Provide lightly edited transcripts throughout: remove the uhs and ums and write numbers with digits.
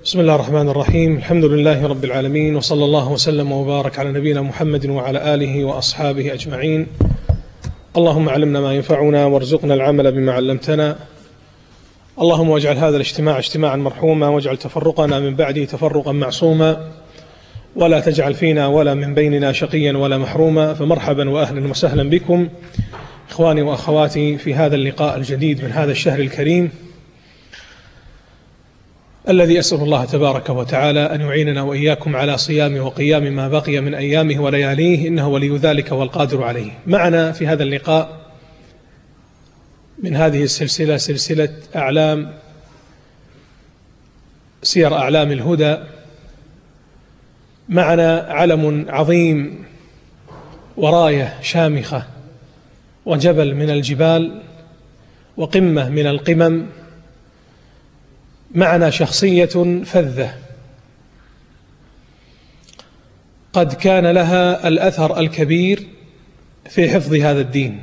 بسم الله الرحمن الرحيم. الحمد لله رب العالمين، وصلى الله وسلم وبارك على نبينا محمد وعلى آله وأصحابه أجمعين. اللهم علمنا ما ينفعنا وارزقنا العمل بما علمتنا. اللهم واجعل هذا الاجتماع اجتماعا مرحوما، واجعل تفرقنا من بعده تفرقا معصوما، ولا تجعل فينا ولا من بيننا شقيا ولا محروما. فمرحبا وأهلا وسهلا بكم إخواني وأخواتي في هذا اللقاء الجديد من هذا الشهر الكريم الذي أسأل الله تبارك وتعالى أن يعيننا وإياكم على صيام وقيام ما بقي من أيامه ولياليه، إنه ولي ذلك والقادر عليه. معنا في هذا اللقاء من هذه السلسلة، سلسلة سير أعلام الهدى، معنا علم عظيم وراية شامخة وجبل من الجبال وقمة من القمم. معنا شخصية فذة قد كان لها الأثر الكبير في حفظ هذا الدين،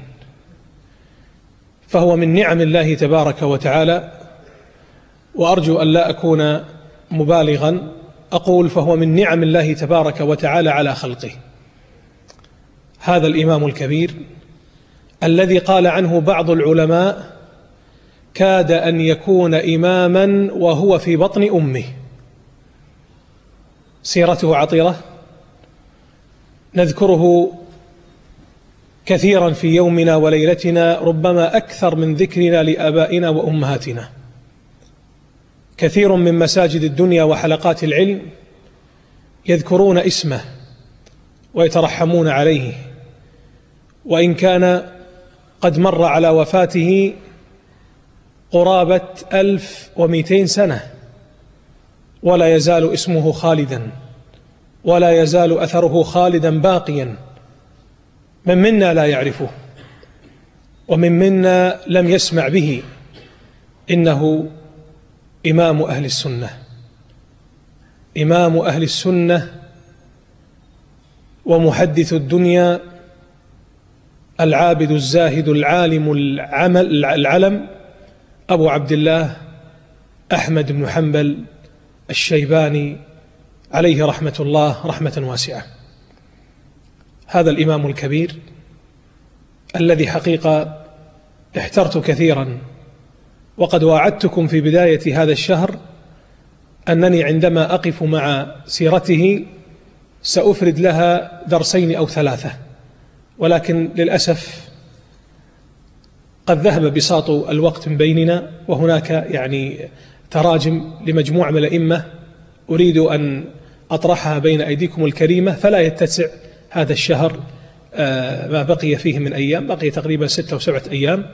فهو من نعم الله تبارك وتعالى، وأرجو أن لا أكون مبالغا أقول فهو من نعم الله تبارك وتعالى على خلقه. هذا الإمام الكبير الذي قال عنه بعض العلماء كاد أن يكون إماما وهو في بطن أمه. سيرته عطرة نذكره كثيرا في يومنا وليلتنا، ربما أكثر من ذكرنا لآبائنا وأمهاتنا. كثير من مساجد الدنيا وحلقات العلم يذكرون اسمه ويترحمون عليه، وإن كان قد مر على وفاته قرابة 1200 سنة، ولا يزال اسمه خالدا، ولا يزال أثره خالدا باقيا. من منا لا يعرفه، ومن منا لم يسمع به. إنه إمام أهل السنة، إمام أهل السنة ومحدث الدنيا، العابد الزاهد العالم العلم، أبو عبد الله أحمد بن حنبل الشيباني عليه رحمة الله رحمة واسعة. هذا الإمام الكبير الذي حقيقة احترت كثيرا، وقد واعدتكم في بداية هذا الشهر أنني عندما أقف مع سيرته سأفرد لها درسين أو ثلاثة، ولكن للأسف قد ذهب بساط الوقت من بيننا، وهناك تراجم لمجموعة من الأئمة أريد أن أطرحها بين أيديكم الكريمة، فلا يتسع هذا الشهر ما بقي فيه من أيام، بقي تقريبا 6 أو 7 أيام،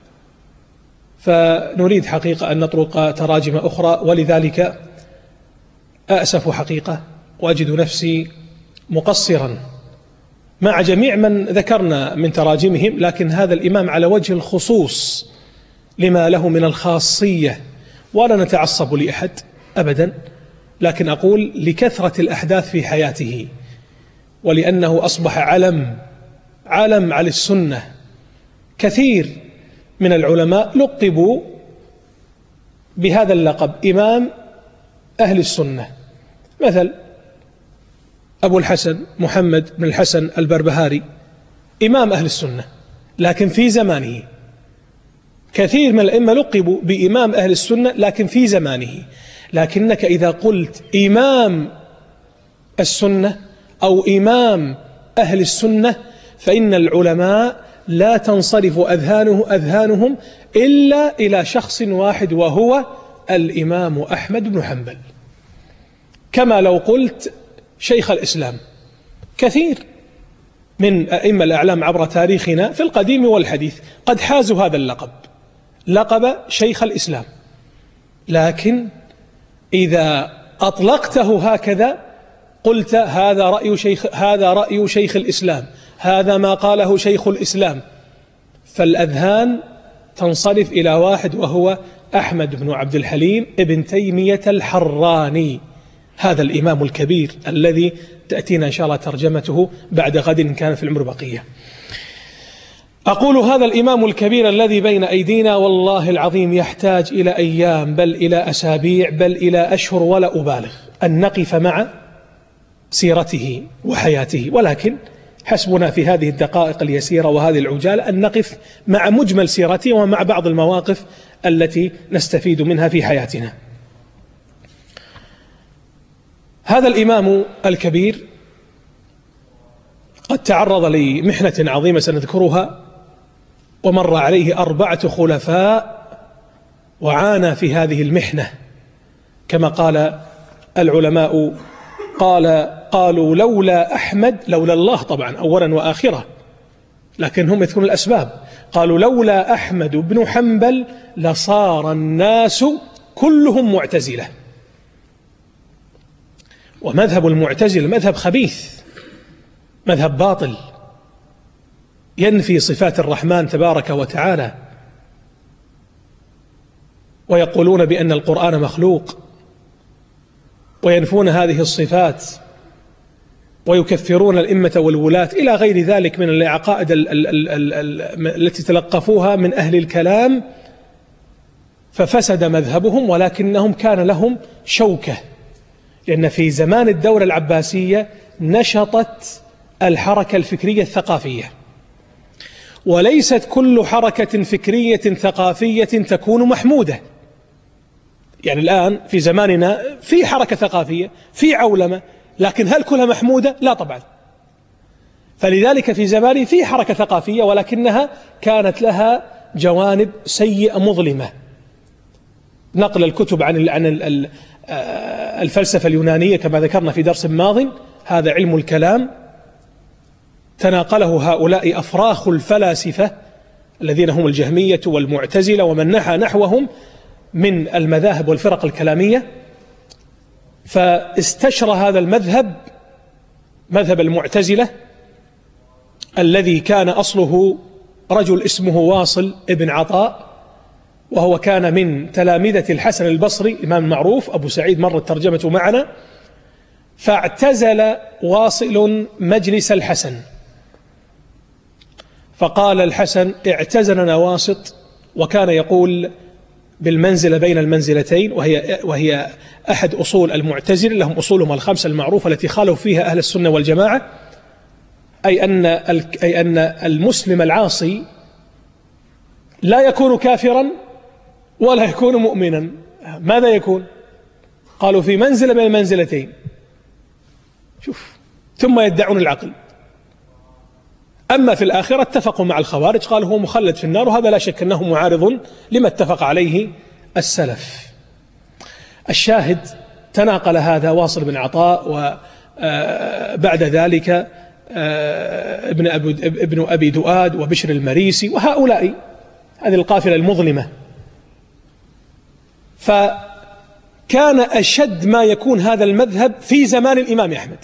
فنريد حقيقة أن نطرق تراجم أخرى. ولذلك أأسف حقيقة، وأجد نفسي مقصرا مع جميع من ذكرنا من تراجمهم، لكن هذا الإمام على وجه الخصوص لما له من الخاصية، ولا نتعصب لأحد أبدا، لكن أقول لكثرة الأحداث في حياته، ولأنه أصبح علم على السنة. كثير من العلماء لقبوا بهذا اللقب، إمام أهل السنة، مثل أبو الحسن محمد بن الحسن البربهاري إمام أهل السنة، لكن في زمانه. كثير من الأئمة لقبوا بإمام أهل السنة لكن في زمانه. لكنك إذا قلت إمام السنة أو إمام أهل السنة فإن العلماء لا تنصرف أذهانهم إلا إلى شخص واحد، وهو الإمام أحمد بن حنبل. كما لو قلت شيخ الإسلام. كثير من أئمة الأعلام عبر تاريخنا في القديم والحديث قد حازوا هذا اللقب، لقب شيخ الإسلام، لكن إذا أطلقته هكذا قلت هذا رأي شيخ الإسلام، هذا ما قاله شيخ الإسلام، فالأذهان تنصرف إلى واحد، وهو أحمد بن عبد الحليم ابن تيمية الحراني، هذا الإمام الكبير الذي تأتينا إن شاء الله ترجمته بعد غد إن كان في العمر بقية. أقول هذا الإمام الكبير الذي بين أيدينا والله العظيم يحتاج إلى أيام، بل إلى أسابيع، بل إلى أشهر، ولا أبالغ، أن نقف مع سيرته وحياته، ولكن حسبنا في هذه الدقائق اليسيرة وهذه العجالة أن نقف مع مجمل سيرته ومع بعض المواقف التي نستفيد منها في حياتنا. هذا الإمام الكبير قد تعرض لمحنة عظيمة سنذكرها، ومر عليه 4 خلفاء وعانى في هذه المحنة، كما قال العلماء قالوا لولا أحمد، لولا الله طبعا أولا وآخرة، لكن هم يذكرون الأسباب، قالوا لولا أحمد بن حنبل لصار الناس كلهم معتزلة. ومذهب المعتزلة مذهب خبيث، مذهب باطل، ينفي صفات الرحمن تبارك وتعالى، ويقولون بأن القرآن مخلوق، وينفون هذه الصفات، ويكفرون الإمة والولاة إلى غير ذلك من العقائد التي تلقفوها من أهل الكلام، ففسد مذهبهم. ولكنهم كان لهم شوكة، لأن في زمان الدولة العباسية نشطت الحركة الفكرية الثقافية، وليست كل حركة فكرية ثقافية تكون محمودة. يعني الآن في زماننا في حركة ثقافية، في عولمة، لكن هل كلها محمودة؟ لا طبعا. فلذلك في زماني في حركة ثقافية، ولكنها كانت لها جوانب سيئة مظلمة. نقل الكتب عن الفلسفة اليونانية كما ذكرنا في درس ماض، هذا علم الكلام تناقله هؤلاء أفراخ الفلاسفة الذين هم الجهمية والمعتزلة ومن نحى نحوهم من المذاهب والفرق الكلامية، فاستشرى هذا المذهب، مذهب المعتزلة، الذي كان أصله رجل اسمه واصل ابن عطاء، وهو كان من تلامذة الحسن البصري، إمام معروف أبو سعيد مرت ترجمته معنا. فاعتزل واصل مجلس الحسن، فقال الحسن اعتزلنا واسط، وكان يقول بالمنزلة بين المنزلتين، وهي أحد أصول المعتزلة، لهم أصولهم الخمسة المعروفة التي خالوا فيها أهل السنة والجماعة، أي أن المسلم العاصي لا يكون كافرا ولا يكون مؤمنا. ماذا يكون؟ قالوا في منزلة بين المنزلتين. شوف، ثم يدعون العقل. أما في الآخرة اتفقوا مع الخوارج، قالوا هو مخلد في النار، وهذا لا شك أنه معارض لما اتفق عليه السلف. الشاهد تناقل هذا واصل بن عطاء، وبعد ذلك ابن أبي دؤاد وبشر المريسي وهؤلاء، هذه القافلة المظلمة. فكان أشد ما يكون هذا المذهب في زمان الإمام أحمد،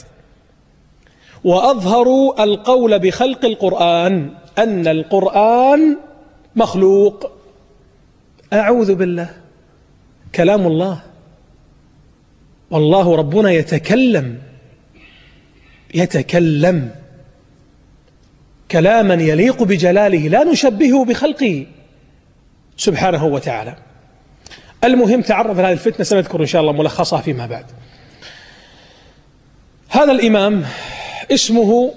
وأظهروا القول بخلق القرآن، أن القرآن مخلوق. أعوذ بالله، كلام الله، والله ربنا يتكلم كلاما يليق بجلاله، لا نشبهه بخلقه سبحانه وتعالى. المهم تعرف هذه الفتنة، سنذكر إن شاء الله ملخصها فيما بعد. هذا الإمام اسمه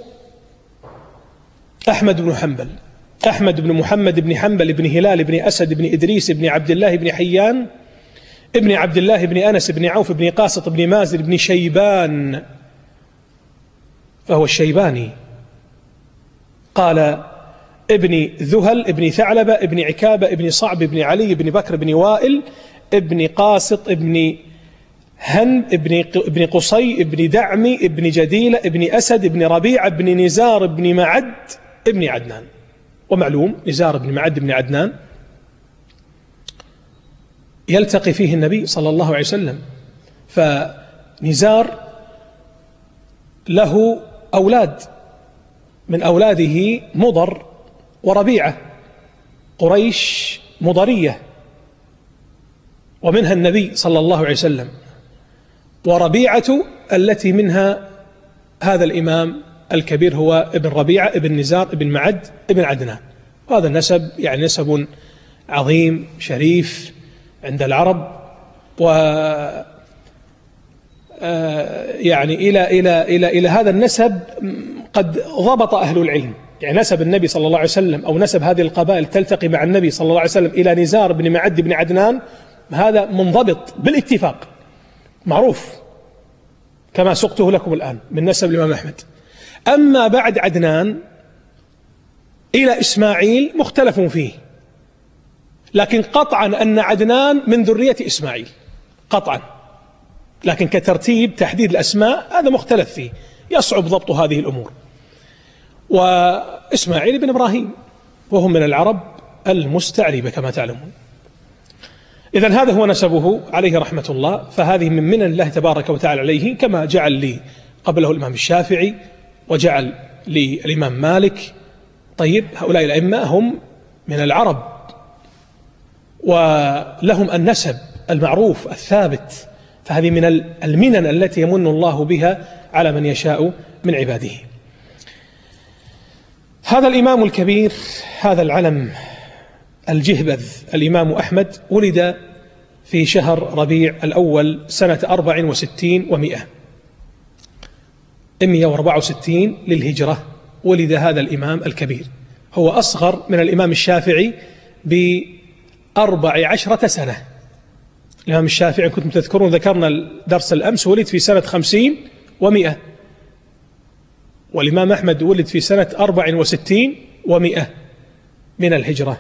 أحمد بن حنبل، أحمد بن محمد بن حنبل بن هلال بن أسد بن إدريس بن عبد الله بن حيان ابن عبد الله بن أنس بن عوف بن قاسط بن مازن بن شيبان، فهو الشيباني. قال ابن ذهل ابن ثعلبة ابن عكابة ابن صعب ابن علي ابن بكر ابن وائل ابن قاسط ابن هن ابن قصي ابن دعمي ابن جديلة ابن أسد ابن ربيعة ابن نزار ابن معد ابن عدنان. ومعلوم نزار ابن معد ابن عدنان يلتقي فيه النبي صلى الله عليه وسلم، فنزار له أولاد، من أولاده مضر وربيعة، قريش مضرية، ومنها النبي صلى الله عليه وسلم، وربيعة التي منها هذا الإمام الكبير هو ابن ربيعة ابن نزار ابن معد ابن عدنان. هذا النسب يعني نسب عظيم شريف عند العرب، و يعني إلى هذا النسب قد ضبط أهل العلم. يعني نسب النبي صلى الله عليه وسلم أو نسب هذه القبائل تلتقي مع النبي صلى الله عليه وسلم إلى نزار بن معد بن عدنان، هذا منضبط بالاتفاق معروف كما سقته لكم الآن من نسب الإمام أحمد. أما بعد عدنان إلى إسماعيل مختلف فيه، لكن قطعا أن عدنان من ذرية إسماعيل قطعا، لكن كترتيب تحديد الأسماء هذا مختلف فيه، يصعب ضبط هذه الأمور. وإسماعيل بن إبراهيم وهم من العرب المستعربة كما تعلمون. إذن هذا هو نسبه عليه رحمة الله، فهذه من منن الله تبارك وتعالى عليه، كما جعل لي قبله الإمام الشافعي وجعل لي الإمام مالك. طيب هؤلاء الأئمة هم من العرب ولهم النسب المعروف الثابت، فهذه من المنن التي يمن الله بها على من يشاء من عباده. هذا الإمام الكبير، هذا العلم الجهبذ الإمام أحمد، ولد في شهر ربيع الأول سنة 64 و100 164 للهجرة. ولد هذا الإمام الكبير، هو أصغر من الإمام الشافعي ب14 سنة. الإمام الشافعي كنتم تذكرون ذكرنا الدرس الأمس ولد في سنة 50 و100، والإمام أحمد ولد في سنة 64 و100 من الهجرة.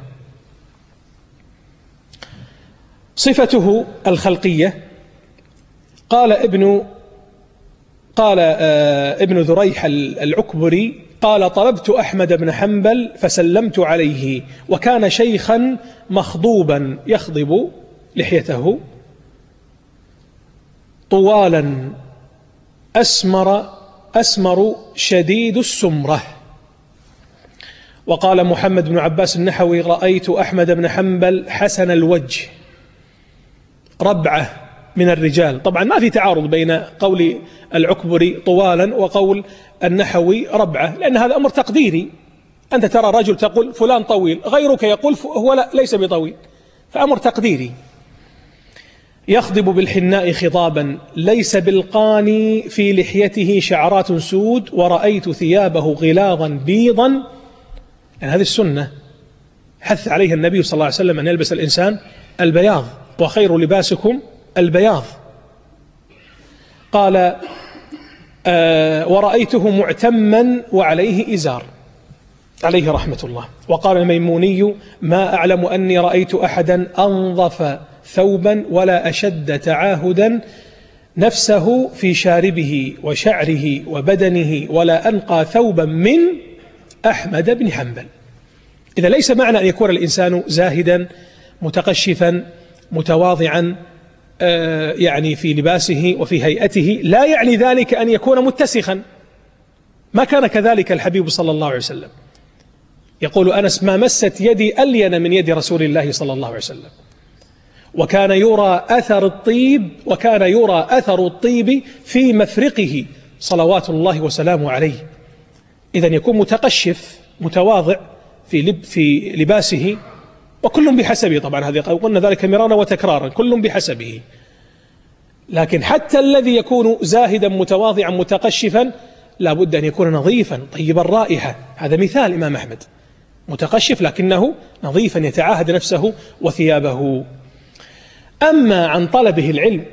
صفته الخلقية، قال ابن ذريح العكبري قال: طلبت أحمد بن حنبل فسلمت عليه، وكان شيخا مخضوبا يخضب لحيته، طوالا أسمر شديد السمرة. وقال محمد بن عباس النحوي: رأيت أحمد بن حنبل حسن الوجه ربعة من الرجال. طبعا ما في تعارض بين قول العكبري طوالا وقول النحوي ربعة، لأن هذا أمر تقديري. أنت ترى رجل تقول فلان طويل، غيرك يقول هو ليس بطويل، فأمر تقديري. يخضب بالحناء خضابا ليس بالقاني، في لحيته شعرات سود، ورأيت ثيابه غلاظا بيضا. يعني هذه السنة حث عليها النبي صلى الله عليه وسلم أن يلبس الإنسان البياض، وخير لباسكم البياض. قال: ورأيته معتما وعليه إزار، عليه رحمة الله. وقال الميموني: ما أعلم أني رأيت أحدا أنظف ثوبا ولا أشد تعاهدا نفسه في شاربه وشعره وبدنه، ولا أنقى ثوبا من أحمد بن حنبل. إذا ليس معنى أن يكون الإنسان زاهدا متقشفا متواضعا يعني في لباسه وفي هيئته، لا يعني ذلك أن يكون متسخا. ما كان كذلك الحبيب صلى الله عليه وسلم. يقول أنس: ما مست يدي ألين من يد رسول الله صلى الله عليه وسلم. وكان يرى أثر الطيب في مفرقه صلوات الله وسلامه عليه. إذن يكون متقشف متواضع في لباسه، وكل بحسبه. طبعا هذه قلنا ذلك مرارا وتكرارا، كل بحسبه. لكن حتى الذي يكون زاهدا متواضعا متقشفا لا بد أن يكون نظيفا طيب الرائحة. هذا مثال إمام أحمد، متقشف لكنه نظيفا يتعاهد نفسه وثيابه. أما عن طلبه العلم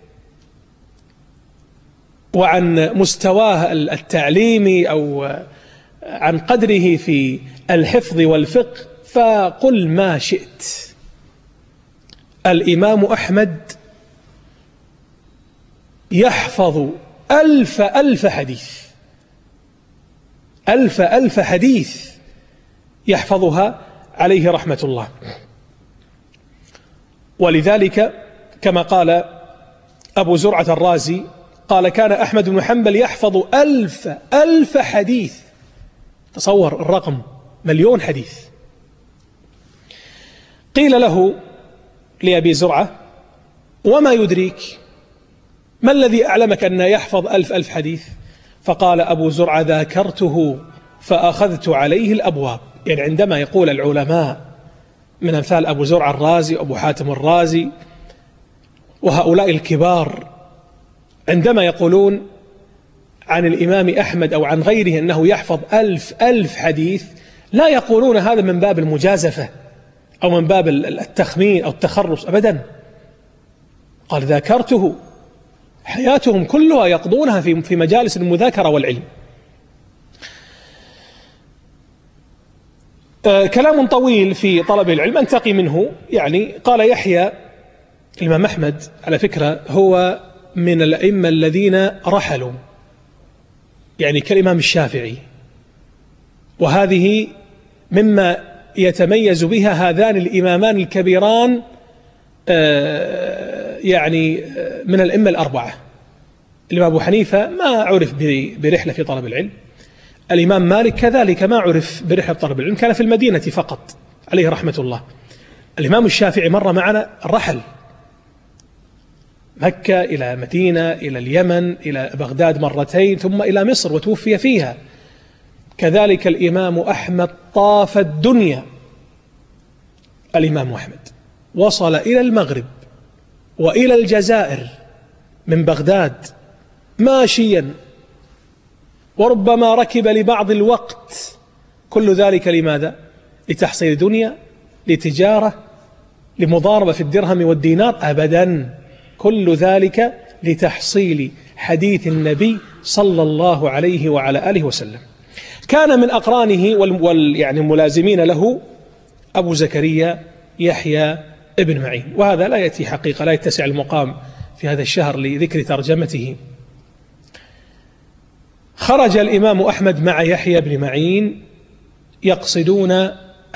وعن مستواه التعليمي أو عن قدره في الحفظ والفقه فقل ما شئت. الإمام أحمد يحفظ ألف حديث، ألف حديث يحفظها عليه رحمة الله. ولذلك كما قال أبو زرعة الرازي قال: كان أحمد بن حنبل يحفظ ألف حديث. تصور الرقم، 1,000,000 حديث. قيل له لأبي زرعة: وما يدريك، ما الذي أعلمك أن يحفظ ألف حديث؟ فقال أبو زرعة: ذاكرته فأخذت عليه الأبواب. يعني عندما يقول العلماء من أمثال أبو زرع الرازي وأبو حاتم الرازي وهؤلاء الكبار، عندما يقولون عن الإمام أحمد أو عن غيره أنه يحفظ 1000 حديث، لا يقولون هذا من باب المجازفة أو من باب التخمين أو التخرص أبدا. قال ذاكرته، حياتهم كلها يقضونها في مجالس المذاكرة والعلم. كلام طويل في طلب العلم أنتقي منه. يعني قال يحيى الإمام أحمد على فكرة هو من الأئمة الذين رحلوا، يعني كالإمام الشافعي، وهذه مما يتميز بها هذان الإمامان الكبيران يعني من الأئمة الأربعة. الإمام أبو حنيفة ما عرف برحلة في طلب العلم، الإمام مالك كذلك ما عرف برحلة طلب العلم، كان في المدينة فقط عليه رحمة الله. الإمام الشافعي مر معنا رحل مكة إلى مدينة إلى اليمن إلى بغداد مرتين ثم إلى مصر وتوفي فيها. كذلك الإمام أحمد طاف الدنيا. الإمام أحمد وصل إلى المغرب وإلى الجزائر من بغداد ماشيا، وربما ركب لبعض الوقت. كل ذلك لماذا؟ لتحصيل دنيا، لتجارة، لمضاربة في الدرهم والدينار؟ أبدا، كل ذلك لتحصيل حديث النبي صلى الله عليه وعلى آله وسلم. كان من أقرانه يعني الملازمين له أبو زكريا يحيى ابن معين، وهذا لا يأتي حقيقة، لا يتسع المقام في هذا الشهر لذكر ترجمته. خرج الإمام أحمد مع يحيى بن معين يقصدون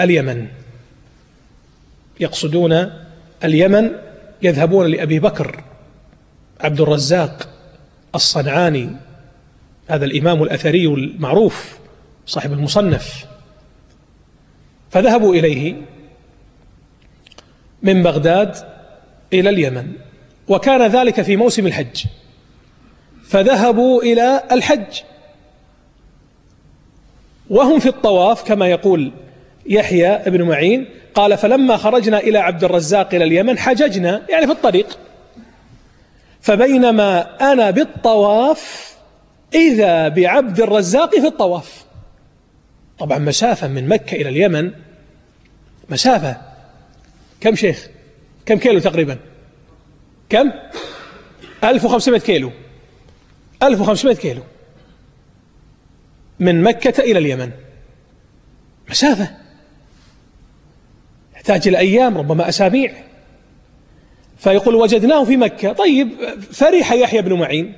اليمن، يذهبون لأبي بكر عبد الرزاق الصنعاني، هذا الإمام الأثري المعروف صاحب المصنف. فذهبوا إليه من بغداد إلى اليمن، وكان ذلك في موسم الحج، فذهبوا إلى الحج وهم في الطواف كما يقول يحيى بن معين. قال فلما خرجنا إلى عبد الرزاق إلى اليمن حججنا، يعني في الطريق، فبينما أنا بالطواف إذا بعبد الرزاق في الطواف. طبعا مسافة من مكة إلى اليمن مسافة كم شيخ؟ كم كيلو تقريبا؟ كم؟ 1500 كيلو. 1500 كيلو من مكة إلى اليمن، مسافة يحتاج إلى أيام ربما أسابيع. فيقول وجدناه في مكة. طيب، فرح يحيى بن معين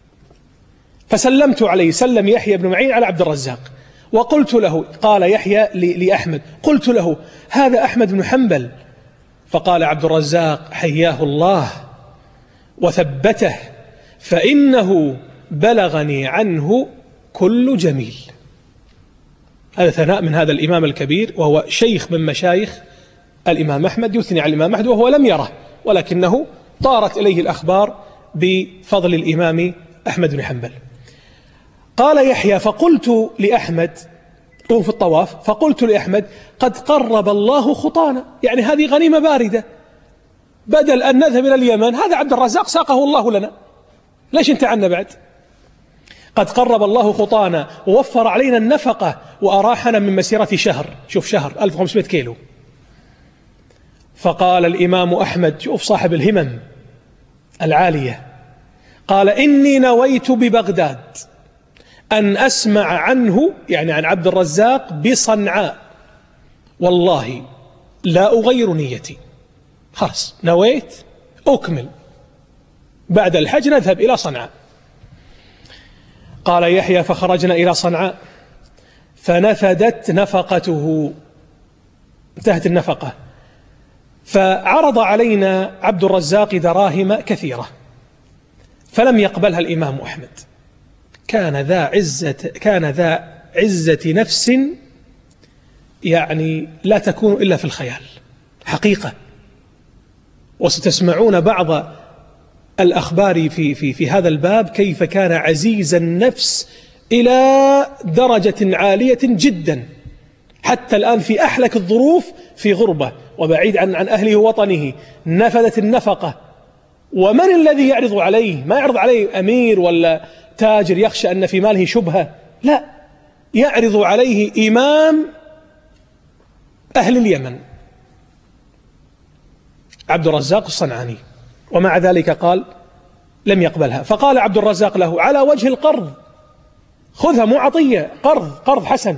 فسلمت عليه، سلم يحيى بن معين على عبد الرزاق، وقلت له، قال يحيى لأحمد، قلت له هذا أحمد بن حنبل. فقال عبد الرزاق حياه الله وثبته، فإنه بلغني عنه كل جميل. هذا ثناء من هذا الإمام الكبير، وهو شيخ من مشايخ الإمام أحمد، يثني على الإمام أحمد وهو لم يره، ولكنه طارت إليه الأخبار بفضل الإمام أحمد بن حنبل. قال يحيى فقلت لأحمد وهو في الطواف، فقلت لأحمد قد قرب الله خطانا، يعني هذه غنيمة باردة، بدل أن نذهب إلى اليمن هذا عبد الرزاق ساقه الله لنا، ليش انت عنا بعد؟ قد قرب الله خطانا ووفر علينا النفقة وأراحنا من مسيرة شهر. شوف شهر 1500 كيلو. فقال الإمام أحمد، شوف صاحب الهمم العالية، قال إني نويت ببغداد أن أسمع عنه، يعني عن عبد الرزاق، بصنعاء، والله لا أغير نيتي. خلاص نويت، أكمل، بعد الحج نذهب إلى صنعاء. قال يحيى فخرجنا إلى صنعاء فنفدت نفقته، انتهت النفقة، فعرض علينا عبد الرزاق دراهم كثيرة فلم يقبلها الإمام أحمد. كان ذا عزة نفس، يعني لا تكون إلا في الخيال حقيقة. وستسمعون بعض الأخبار في هذا الباب كيف كان عزيز النفس إلى درجة عالية جدا، حتى الآن في أحلك الظروف في غربة وبعيد عن أهله ووطنه، نفذت النفقة، ومن الذي يعرض عليه؟ ما يعرض عليه أمير ولا تاجر يخشى أن في ماله شبهة، لا، يعرض عليه إمام أهل اليمن عبد الرزاق الصنعاني، ومع ذلك قال لم يقبلها. فقال عبد الرزاق له على وجه القرض، خذها مو عطية، قرض حسن.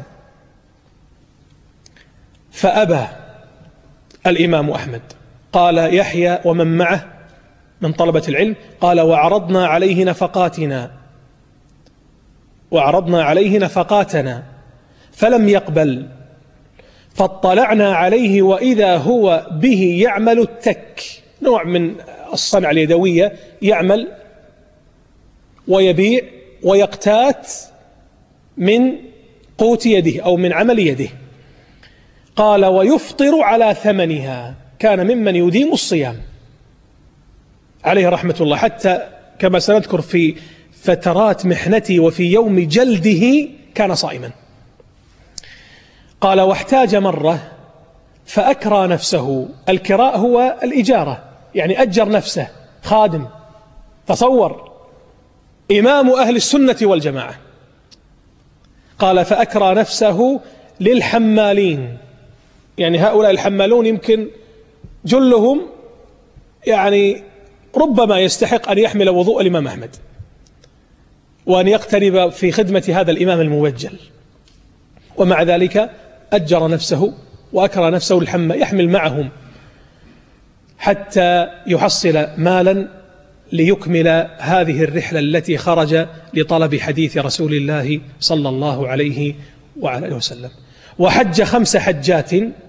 فأبى الإمام أحمد. قال يحيى ومن معه من طلبة العلم، قال وعرضنا عليه نفقاتنا فلم يقبل، فاطلعنا عليه وإذا هو به يعمل التك، نوع من الصنعة اليدوية، يعمل ويبيع ويقتات من قوت يده أو من عمل يده. قال ويفطر على ثمنها، كان ممن يديم الصيام عليه رحمة الله، حتى كما سنذكر في فترات محنته وفي يوم جلده كان صائما. قال واحتاج مرة فأكرى نفسه، الكراء هو الإجارة، يعني أجر نفسه خادم. تصور إمام أهل السنة والجماعة. قال فأكرى نفسه للحمالين، يعني هؤلاء الحمالون يمكن جلهم يعني ربما يستحق أن يحمل وضوء الإمام أحمد وأن يقترب في خدمة هذا الإمام الموجل، ومع ذلك أجر نفسه وأكرى نفسه يحمل معهم حتى يحصل مالا ليكمل هذه الرحلة التي خرج لطلب حديث رسول الله صلى الله عليه وعلى وسلم. وحج 5 حجات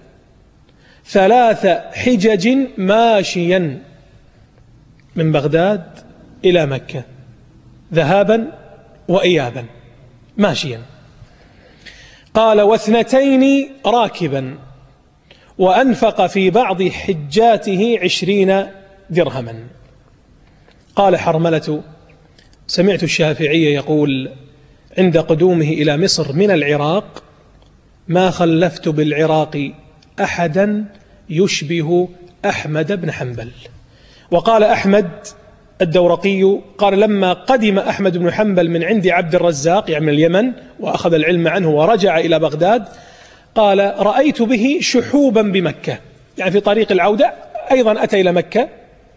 3 حجج ماشيا من بغداد إلى مكة، ذهابا وإيابا ماشيا. قال 2 راكبا، وأنفق في بعض حجاته 20 درهما. قال حرملة سمعت الشافعي يقول عند قدومه إلى مصر من العراق ما خلفت بالعراق أحدا يشبه أحمد بن حنبل. وقال أحمد الدورقي قال لما قدم أحمد بن حنبل من عند عبد الرزاق يعني من اليمن وأخذ العلم عنه ورجع إلى بغداد، قال رأيت به شحوبا بمكة، يعني في طريق العودة أيضا أتى إلى مكة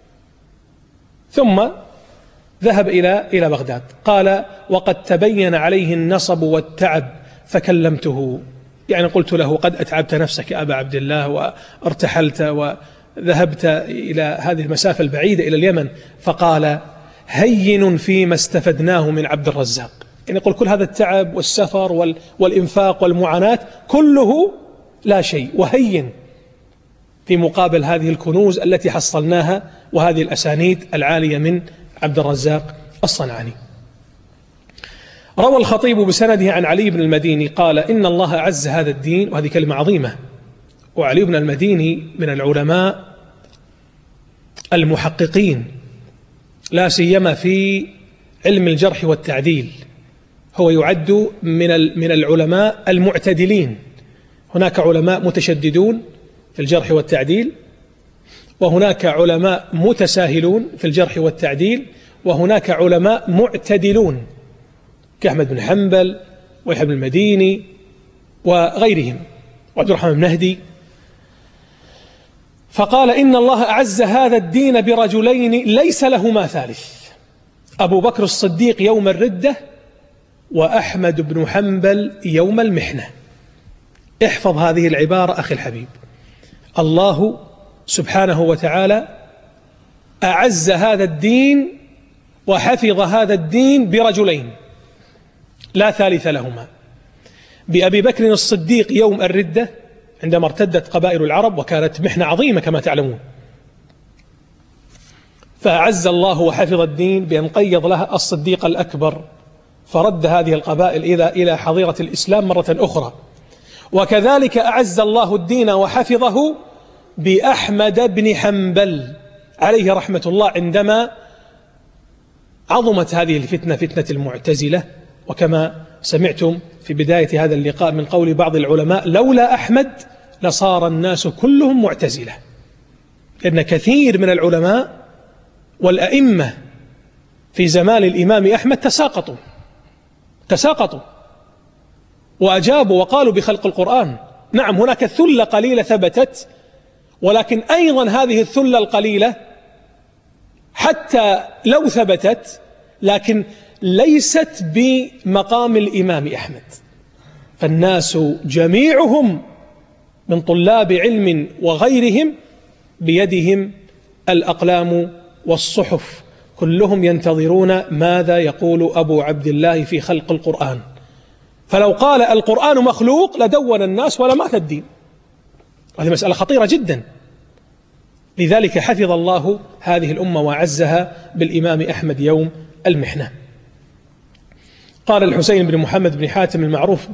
ثم ذهب إلى بغداد. قال وقد تبين عليه النصب والتعب فكلمته، يعني قلت له قد أتعبت نفسك يا أبا عبد الله وارتحلت وذهبت إلى هذه المسافة البعيدة إلى اليمن، فقال هين فيما استفدناه من عبد الرزاق، يعني يقول كل هذا التعب والسفر والإنفاق والمعاناة كله لا شيء، وهين في مقابل هذه الكنوز التي حصلناها وهذه الأسانيد العالية من عبد الرزاق الصنعاني. روى الخطيب بسنده عن علي بن المديني قال إن الله أعز هذا الدين، وهذه كلمة عظيمة، وعلي بن المديني من العلماء المحققين لا سيما في علم الجرح والتعديل، هو يعد من العلماء المعتدلين. هناك علماء متشددون في الجرح والتعديل، وهناك علماء متساهلون في الجرح والتعديل، وهناك علماء معتدلون كأحمد بن حنبل ويحيى بن المديني وغيرهم وعبد الرحمن بن مهدي. فقال إن الله أعز هذا الدين برجلين ليس لهما ثالث، أبو بكر الصديق يوم الردة وأحمد بن حنبل يوم المحنة. احفظ هذه العبارة أخي الحبيب، الله سبحانه وتعالى أعز هذا الدين وحفظ هذا الدين برجلين لا ثالث لهما، بأبي بكر الصديق يوم الردة عندما ارتدت قبائل العرب، وكانت محنة عظيمة كما تعلمون، فأعز الله وحفظ الدين بأن قيض لها الصديق الأكبر فرد هذه القبائل إلى حظيرة الإسلام مرة أخرى. وكذلك أعز الله الدين وحفظه بأحمد بن حنبل عليه رحمة الله عندما عظمت هذه الفتنة فتنة المعتزلة، وكما سمعتم في بداية هذا اللقاء من قول بعض العلماء: لولا أحمد لصار الناس كلهم معتزلة. لأن كثير من العلماء والأئمة في زمان الإمام أحمد تساقطوا وأجابوا وقالوا بخلق القرآن. نعم، هناك ثلة قليلة ثبتت، ولكن أيضا هذه الثلة القليلة حتى لو ثبتت لكن ليست بمقام الإمام أحمد. فالناس جميعهم من طلاب علم وغيرهم بيدهم الأقلام والصحف، كلهم ينتظرون ماذا يقول أبو عبد الله في خلق القرآن. فلو قال القرآن مخلوق لدون الناس ولا مات الدين. هذه مسألة خطيرة جدا. لذلك حفظ الله هذه الأمة وعزها بالإمام أحمد يوم المحنة. قال الحسين بن محمد بن حاتم المعروف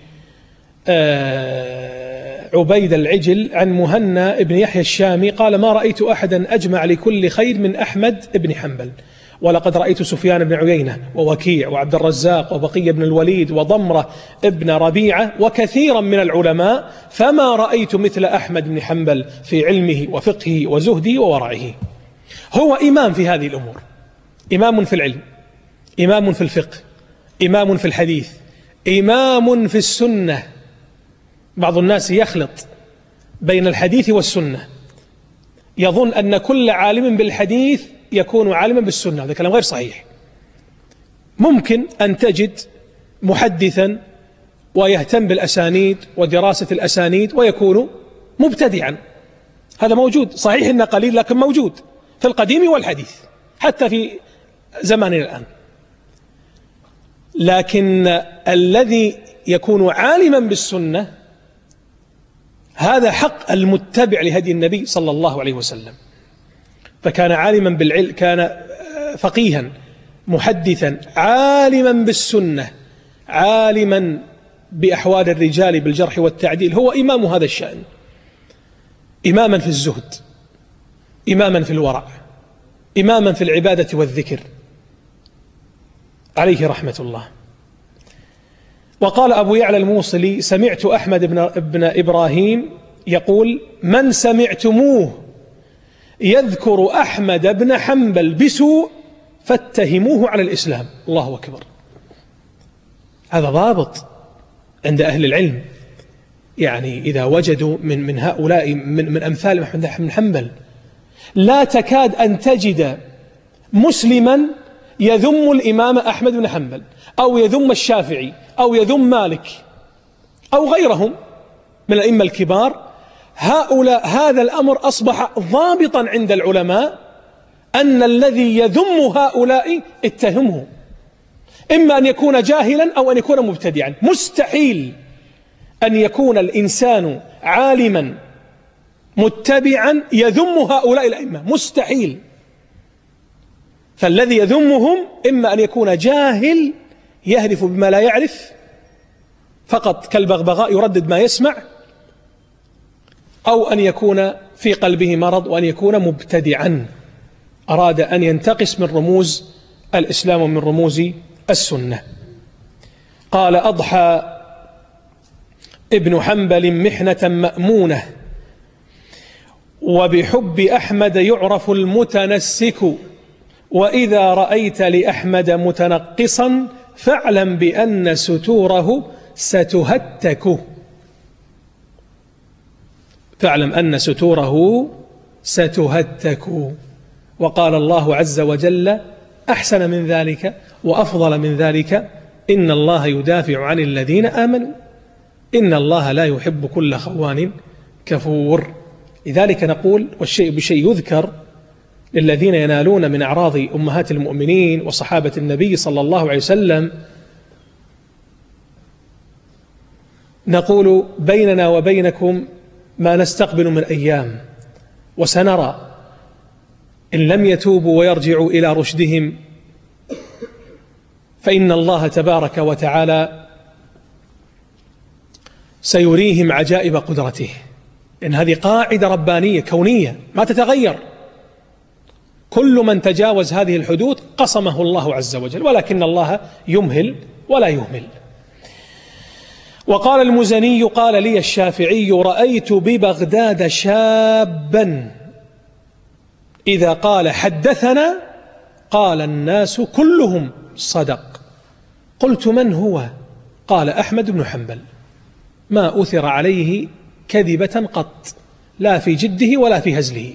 بعبيد العجل عن مهنا بن يحيى الشامي قال: ما رأيت أحدا أجمع لكل خير من أحمد بن حنبل، ولقد رأيت سفيان بن عيينة ووكيع وعبد الرزاق وبقية بن الوليد وضمرة ابن ربيعة وكثيرا من العلماء، فما رأيت مثل أحمد بن حنبل في علمه وفقهه وزهده وورعه. هو إمام في هذه الأمور، إمام في العلم، إمام في الفقه، إمام في الحديث، إمام في السنة. بعض الناس يخلط بين الحديث والسنة، يظن أن كل عالم بالحديث يكون عالما بالسنة. هذا كلام غير صحيح. ممكن أن تجد محدثا ويهتم بالأسانيد ودراسة الأسانيد ويكون مبتدعا، هذا موجود، صحيح إنه قليل لكن موجود في القديم والحديث حتى في زماننا الآن. لكن الذي يكون عالما بالسنة هذا حق المتبع لهدي النبي صلى الله عليه وسلم. فكان عالما بالعلم، كان فقيها محدثا عالما بالسنة، عالما بأحوال الرجال بالجرح والتعديل. هو إمام هذا الشأن، إماما في الزهد، إماما في الورع، إماما في العبادة والذكر، عليه رحمة الله. وقال أبو يعلى الموصلي: سمعت أحمد بن إبراهيم يقول: من سمعتموه يذكر أحمد بن حنبل بسوء فاتهموه على الإسلام. الله أكبر. هذا ضابط عند أهل العلم. يعني إذا وجدوا من هؤلاء من أمثال أحمد بن حنبل، لا تكاد أن تجد مسلما يذم الإمام أحمد بن حنبل أو يذم الشافعي أو يذم مالك أو غيرهم من الأئمة الكبار. هؤلاء هذا الأمر أصبح ضابطا عند العلماء، أن الذي يذم هؤلاء اتهمه، إما أن يكون جاهلا أو أن يكون مبتدعا. مستحيل أن يكون الإنسان عالما متبعا يذم هؤلاء الأئمة، مستحيل. فالذي يذمهم إما أن يكون جاهل يهرف بما لا يعرف فقط كالبغبغاء يردد ما يسمع، أو أن يكون في قلبه مرض، وأن يكون مبتدعا أراد أن ينتقص من رموز الإسلام ومن رموز السنة. قال: أضحى ابن حنبل محنة مأمونة، وبحب أحمد يعرف المتنسك، وإذا رأيت لأحمد متنقصا فاعلم بأن ستوره ستهتك. فاعلم أن ستوره ستهتك. وقال الله عز وجل أحسن من ذلك وأفضل من ذلك: إن الله يدافع عن الذين آمنوا إن الله لا يحب كل خوان كفور. لذلك نقول: والشيء بشيء يذكر للذين ينالون من أعراض أمهات المؤمنين وصحابة النبي صلى الله عليه وسلم، نقول: بيننا وبينكم ما نستقبل من أيام، وسنرى إن لم يتوبوا ويرجعوا إلى رشدهم فإن الله تبارك وتعالى سيريهم عجائب قدرته. إن هذه قاعدة ربانية كونية ما تتغير. كل من تجاوز هذه الحدود قصمه الله عز وجل، ولكن الله يمهل ولا يهمل. وقال المزني قال لي الشافعي: رأيت ببغداد شابا إذا قال حدثنا قال الناس كلهم صدق. قلت: من هو؟ قال: أحمد بن حنبل، ما أثر عليه كذبة قط، لا في جده ولا في هزله،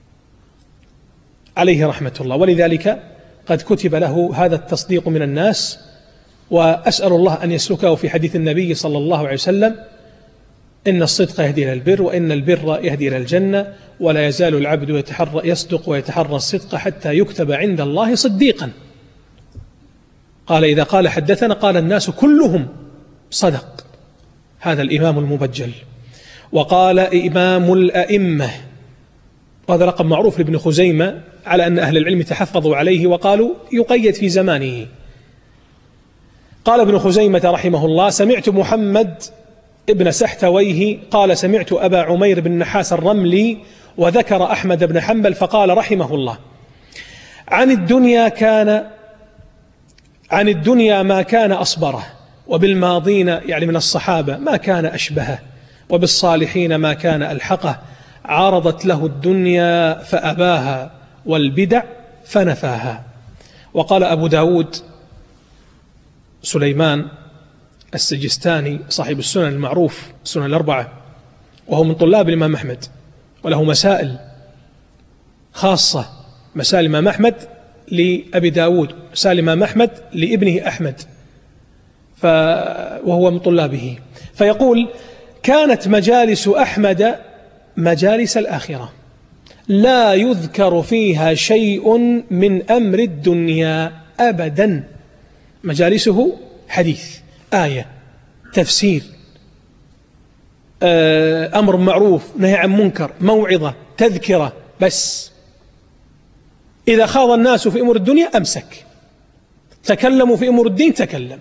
عليه رحمة الله. ولذلك قد كتب له هذا التصديق من الناس، وأسأل الله أن يسلكه في حديث النبي صلى الله عليه وسلم: إن الصدق يهدي إلى البر، وإن البر يهدي إلى الجنة، ولا يزال العبد يصدق ويتحرى الصدق حتى يكتب عند الله صديقا. قال: إذا قال حدثنا قال الناس كلهم صدق. هذا الإمام المبجل. وقال: إمام الأئمة، وهذا رقم معروف لابن خزيمة، على أن أهل العلم تحفظوا عليه وقالوا يقيد في زمانه. قال ابن خزيمة رحمه الله: سمعت محمد ابن سحتويه قال: سمعت أبا عمير بن نحاس الرملي وذكر أحمد بن حنبل فقال رحمه الله: عن الدنيا ما كان أصبره، وبالماضين يعني من الصحابة ما كان أشبهه، وبالصالحين ما كان ألحقه، عارضت له الدنيا فأباها والبدع فنفاها. وقال أبو داود سليمان السجستاني صاحب السنن المعروف السنن الأربعة، وهو من طلاب الإمام أحمد، وله مسائل خاصة، مسائل الإمام أحمد لأبي داود، مسائل الإمام أحمد لابنه أحمد، وهو من طلابه. فيقول: كانت مجالس أحمد مجالس الآخرة، لا يذكر فيها شيء من أمر الدنيا أبدا. مجالسه حديث، آية، تفسير، أمر معروف، نهي عن منكر، موعظة، تذكرة، بس. إذا خاض الناس في أمور الدنيا أمسك، تكلموا في أمور الدين تكلم.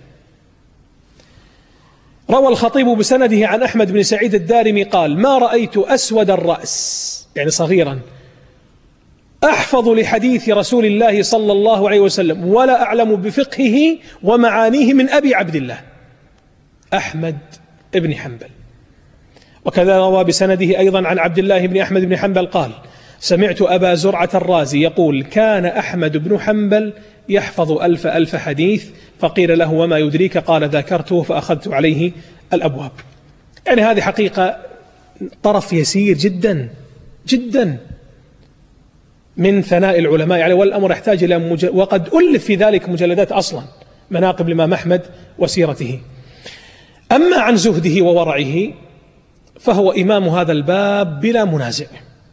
روى الخطيب بسنده عن أحمد بن سعيد الدارمي قال: ما رأيت أسود الرأس، يعني صغيرا، أحفظ لحديث رسول الله صلى الله عليه وسلم ولا أعلم بفقهه ومعانيه من أبي عبد الله أحمد بن حنبل. وكذا روى بسنده أيضا عن عبد الله بن أحمد بن حنبل قال: سمعت أبا زرعة الرازي يقول: كان أحمد بن حنبل يحفظ ألف حديث، فقيل له: وما يدريك؟ قال: ذاكرته فأخذت عليه الأبواب. يعني هذه حقيقة طرف يسير جدا جدا من ثناء العلماء يعني، والأمر يحتاج إلى وقد ألف في ذلك مجلدات أصلا، مناقب الإمام أحمد وسيرته. أما عن زهده وورعه فهو إمام هذا الباب بلا منازع،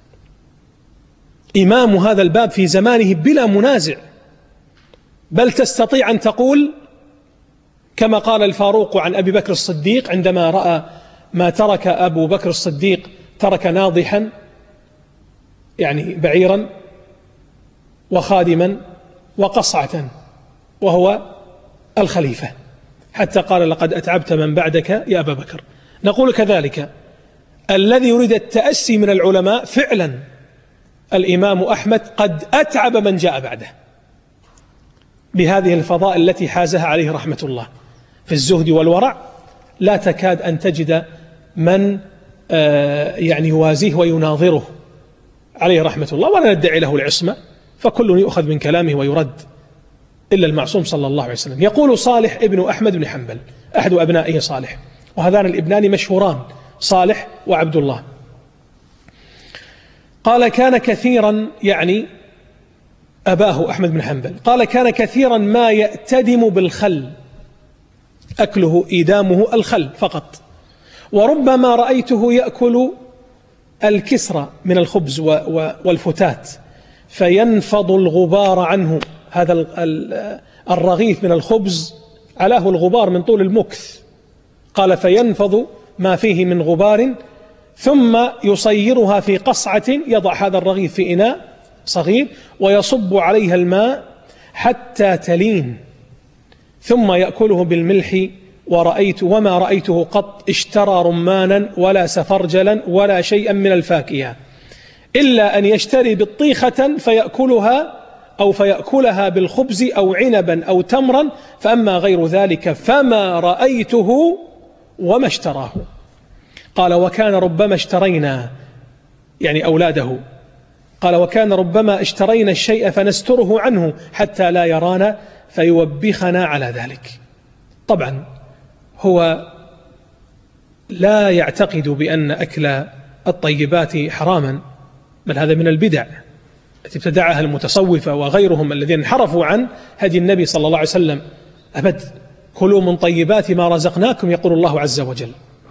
إمام هذا الباب في زمانه بلا منازع، بل تستطيع أن تقول كما قال الفاروق عن أبي بكر الصديق عندما رأى ما ترك أبو بكر الصديق، ترك ناضحا يعني بعيرا وخادما وقصعة وهو الخليفة، حتى قال: لقد أتعبت من بعدك يا أبا بكر. نقول كذلك الذي يريد التأسي من العلماء فعلا الإمام أحمد قد أتعب من جاء بعده بهذه الفضائل التي حازها عليه رحمة الله في الزهد والورع. لا تكاد أن تجد من يعني يوازيه ويناظره عليه رحمة الله، ولا ندعي له العصمة، فكل يؤخذ من كلامه ويرد إلا المعصوم صلى الله عليه وسلم. يقول صالح ابن أحمد بن حنبل أحد أبنائه صالح، وهذان الابنان مشهوران صالح وعبد الله، قال: كان كثيرا، يعني أباه أحمد بن حنبل، قال: كان كثيرا ما يأتدم بالخل، أكله إيدامه الخل فقط، وربما رأيته يأكل الكسرة من الخبز والفتات فينفض الغبار عنه. هذا الرغيف من الخبز علاه الغبار من طول المكث، قال: فينفض ما فيه من غبار، ثم يصيرها في قصعة، يضع هذا الرغيف في إناء صغير ويصب عليها الماء حتى تلين، ثم يأكله بالملح. وما رأيته قط اشترى رمانا ولا سفرجلا ولا شيئا من الفاكهة إلا أن يشتري بطيخة فيأكلها بالخبز أو عنبا أو تمرا، فأما غير ذلك فما رأيته وما اشتراه. قال وكان ربما اشترينا، يعني أولاده، قال وكان ربما اشترينا الشيء فنستره عنه حتى لا يرانا فيوبخنا على ذلك. طبعا هو لا يعتقد بأن أكل الطيبات حراما، بل هذا من البدع التي ابتدعها المتصوفة وغيرهم الذين انحرفوا عن هدي النبي صلى الله عليه وسلم. أبد، كلوا من طيبات ما رزقناكم يقول الله عز وجل.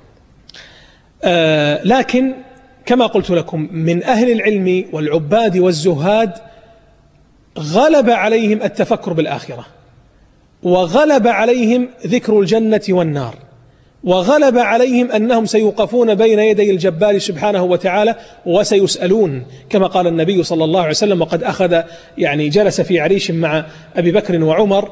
لكن كما قلت لكم من أهل العلم والعباد والزهاد غلب عليهم التفكر بالآخرة، وغلب عليهم ذكر الجنة والنار، وغلب عليهم أنهم سيوقفون بين يدي الجبار سبحانه وتعالى وسيسألون، كما قال النبي صلى الله عليه وسلم وقد أخذ يعني جلس في عريش مع أبي بكر وعمر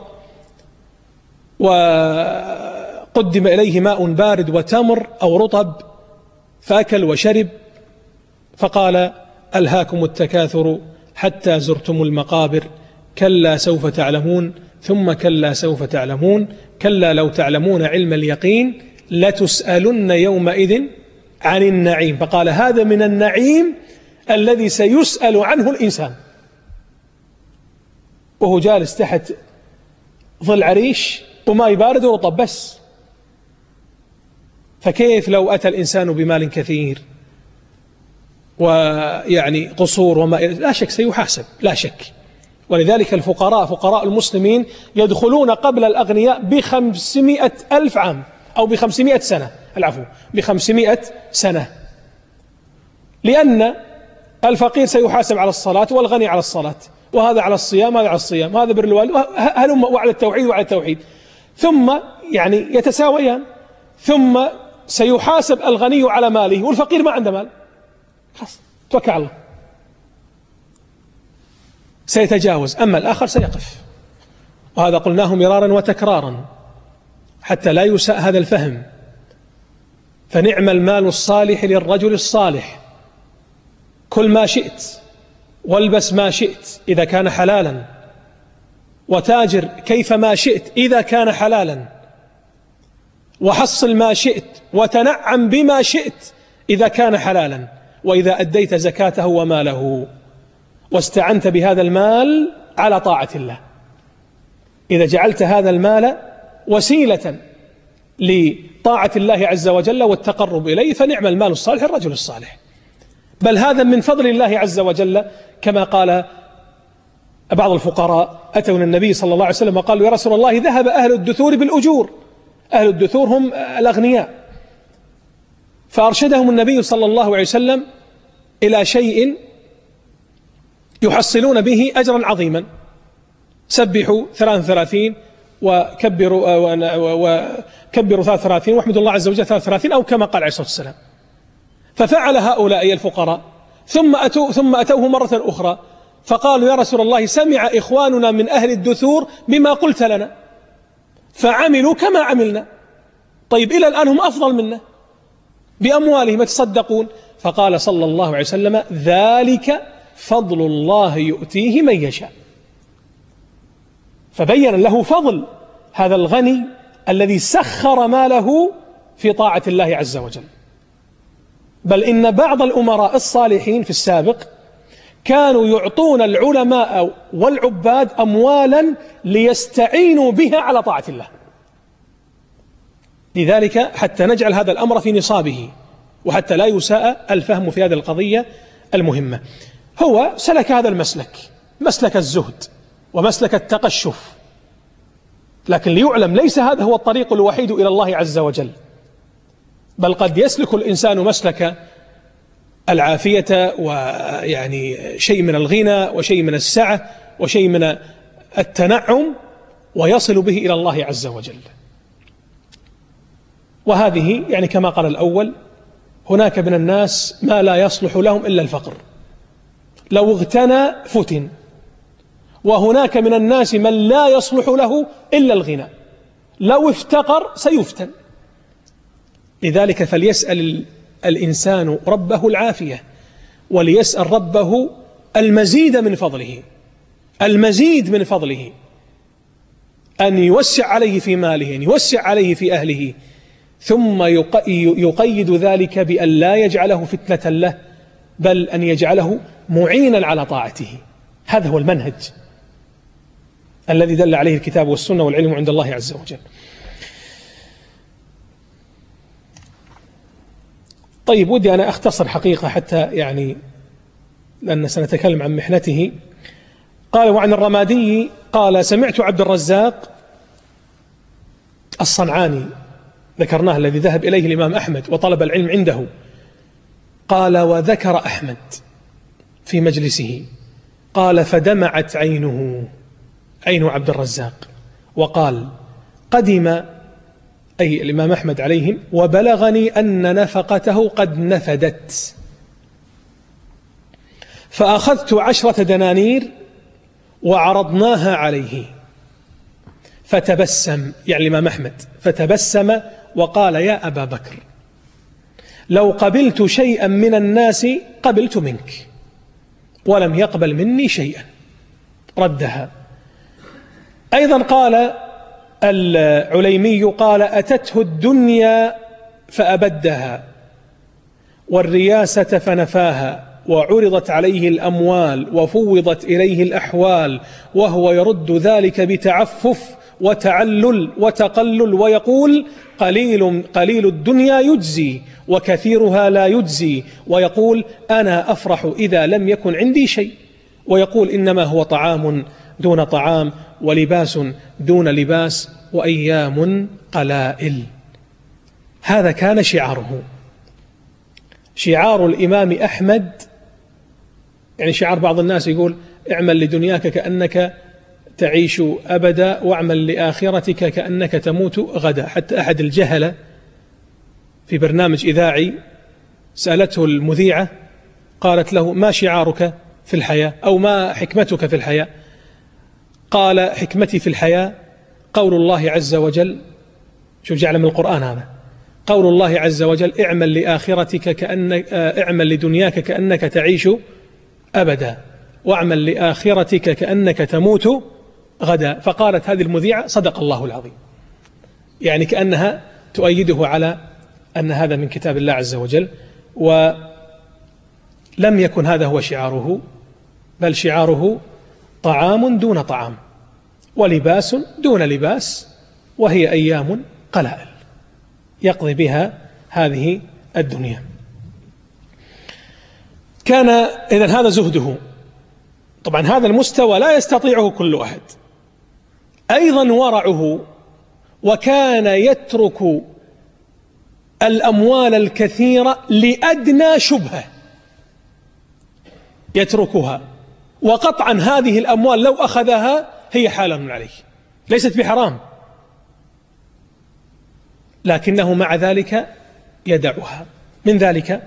وقدم إليه ماء بارد وتمر أو رطب فأكل وشرب، فقال ألهاكم التكاثر حتى زرتم المقابر، كلا سوف تعلمون ثم كلا سوف تعلمون، كلا لو تعلمون علم اليقين لتسألن يومئذ عن النعيم. فقال هذا من النعيم الذي سيسأل عنه الإنسان وهو جالس تحت ظل عريش وماء بارد ورطب بس. فكيف لو أتى الإنسان بمال كثير ويعني قصور وما، لا شك سيحاسب، لا شك. ولذلك الفقراء، فقراء المسلمين، يدخلون قبل الأغنياء ب500,000 عام أو ب500 سنة، العفو، ب500 سنة، لأن الفقير سيحاسب على الصلاة والغني على الصلاة، وهذا على الصيام وهذا على الصيام، وهذا بر الوالد وعلى التوحيد وعلى التوحيد، ثم يعني يتساويان، ثم سيحاسب الغني على ماله والفقير ما عنده مال، خلاص توكل على الله، سيتجاوز. أما الآخر سيقف، وهذا قلناه مرارا وتكرارا حتى لا يساء هذا الفهم. فنعم المال الصالح للرجل الصالح، كل ما شئت والبس ما شئت إذا كان حلالا، وتاجر كيف ما شئت إذا كان حلالا، وحصل ما شئت وتنعم بما شئت إذا كان حلالا، وإذا أديت زكاته وماله واستعنت بهذا المال على طاعة الله، إذا جعلت هذا المال وسيلة لطاعة الله عز وجل والتقرب إليه فنعم المال الصالح الرجل الصالح. بل هذا من فضل الله عز وجل، كما قال بعض الفقراء أتوا النبي صلى الله عليه وسلم وقالوا يا رسول الله ذهب أهل الدثور بالأجور، أهل الدثور هم الأغنياء، فأرشدهم النبي صلى الله عليه وسلم إلى شيء يحصلون به أجرا عظيما، سبحوا 33 وكبروا 33 واحمدوا الله عز وجل 33 أو كما قال عليه الصلاة والسلام. ففعل هؤلاء الفقراء ثم أتوه مرة أخرى فقالوا يا رسول الله سمع إخواننا من أهل الدثور بما قلت لنا فعملوا كما عملنا، طيب إلى الآن هم أفضل منا بأموالهم يتصدقون. فقال صلى الله عليه وسلم ذلك فضل الله يؤتيه من يشاء. فبين له فضل هذا الغني الذي سخر ماله في طاعة الله عز وجل. بل إن بعض الأمراء الصالحين في السابق كانوا يعطون العلماء والعباد أموالا ليستعينوا بها على طاعة الله. لذلك حتى نجعل هذا الأمر في نصابه وحتى لا يساء الفهم في هذه القضية المهمة. هو سلك هذا المسلك، مسلك الزهد ومسلك التقشف، لكن ليعلم ليس هذا هو الطريق الوحيد إلى الله عز وجل، بل قد يسلك الإنسان مسلك العافية ويعني شيء من الغنى وشيء من السعة وشيء من التنعم ويصل به إلى الله عز وجل. وهذه يعني كما قال الأول هناك من الناس ما لا يصلح لهم إلا الفقر، لو اغتنى فتن، وهناك من الناس من لا يصلح له إلا الغنى، لو افتقر سيفتن. لذلك فليسأل الإنسان ربه العافية، وليسأل ربه المزيد من فضله، المزيد من فضله، أن يوسع عليه في ماله، أن يوسع عليه في أهله، ثم يقيد ذلك بأن لا يجعله فتنة له، بل أن يجعله معينا على طاعته. هذا هو المنهج الذي دل عليه الكتاب والسنة، والعلم عند الله عز وجل. طيب، ودي أنا أختصر حقيقة حتى لأن سنتكلم عن محنته. قال: وعن الرمادي قال: سمعت عبد الرزاق الصنعاني، ذكرناه، الذي ذهب إليه الإمام أحمد وطلب العلم عنده، قال: وذكر أحمد في مجلسه، قال: فدمعت عين عبد الرزاق، وقال: قدم، أي الإمام أحمد عليهم، وبلغني أن نفقته قد نفدت، فأخذت 10 دنانير وعرضناها عليه، فتبسم، يعني الإمام أحمد، فتبسم وقال: يا أبا بكر، لو قبلت شيئا من الناس قبلت منك، ولم يقبل مني شيئا، ردها. أيضا قال العليمي، قال: أتته الدنيا فأبدها، والرياسة فنفاها، وعرضت عليه الأموال وفوضت إليه الأحوال، وهو يرد ذلك بتعفف وتعلل وتقلل، ويقول: قليل الدنيا يجزي وكثيرها لا يجزي، ويقول: أنا أفرح إذا لم يكن عندي شيء، ويقول: إنما هو طعام دون طعام، ولباس دون لباس، وأيام قلائل. هذا كان شعاره، شعار الإمام أحمد. يعني شعار بعض الناس يقول: اعمل لدنياك كأنك تعيش أبدا، واعمل لآخرتك كأنك تموت غدا. حتى أحد الجهلة في برنامج إذاعي سألته المذيعة، قالت له: ما شعارك في الحياة، أو ما حكمتك في الحياة؟ قال: حكمتي في الحياة قول الله عز وجل، شوف جعل من القرآن هذا، قول الله عز وجل: اعمل لآخرتك اعمل لدنياك كأنك تعيش أبدا، واعمل لآخرتك كأنك تموت غدا. فقالت هذه المذيعة: صدق الله العظيم، يعني كأنها تؤيده على أن هذا من كتاب الله عز وجل. ولم يكن هذا هو شعاره، بل شعاره طعام دون طعام، ولباس دون لباس، وهي أيام قلائل يقضي بها هذه الدنيا. كان إذن هذا زهده. طبعا هذا المستوى لا يستطيعه كل أحد. أيضا ورعه، وكان يترك الأموال الكثيرة لأدنى شبهة يتركها، وقطعا هذه الأموال لو أخذها هي حلال عليه، ليست بحرام، لكنه مع ذلك يدعها. من ذلك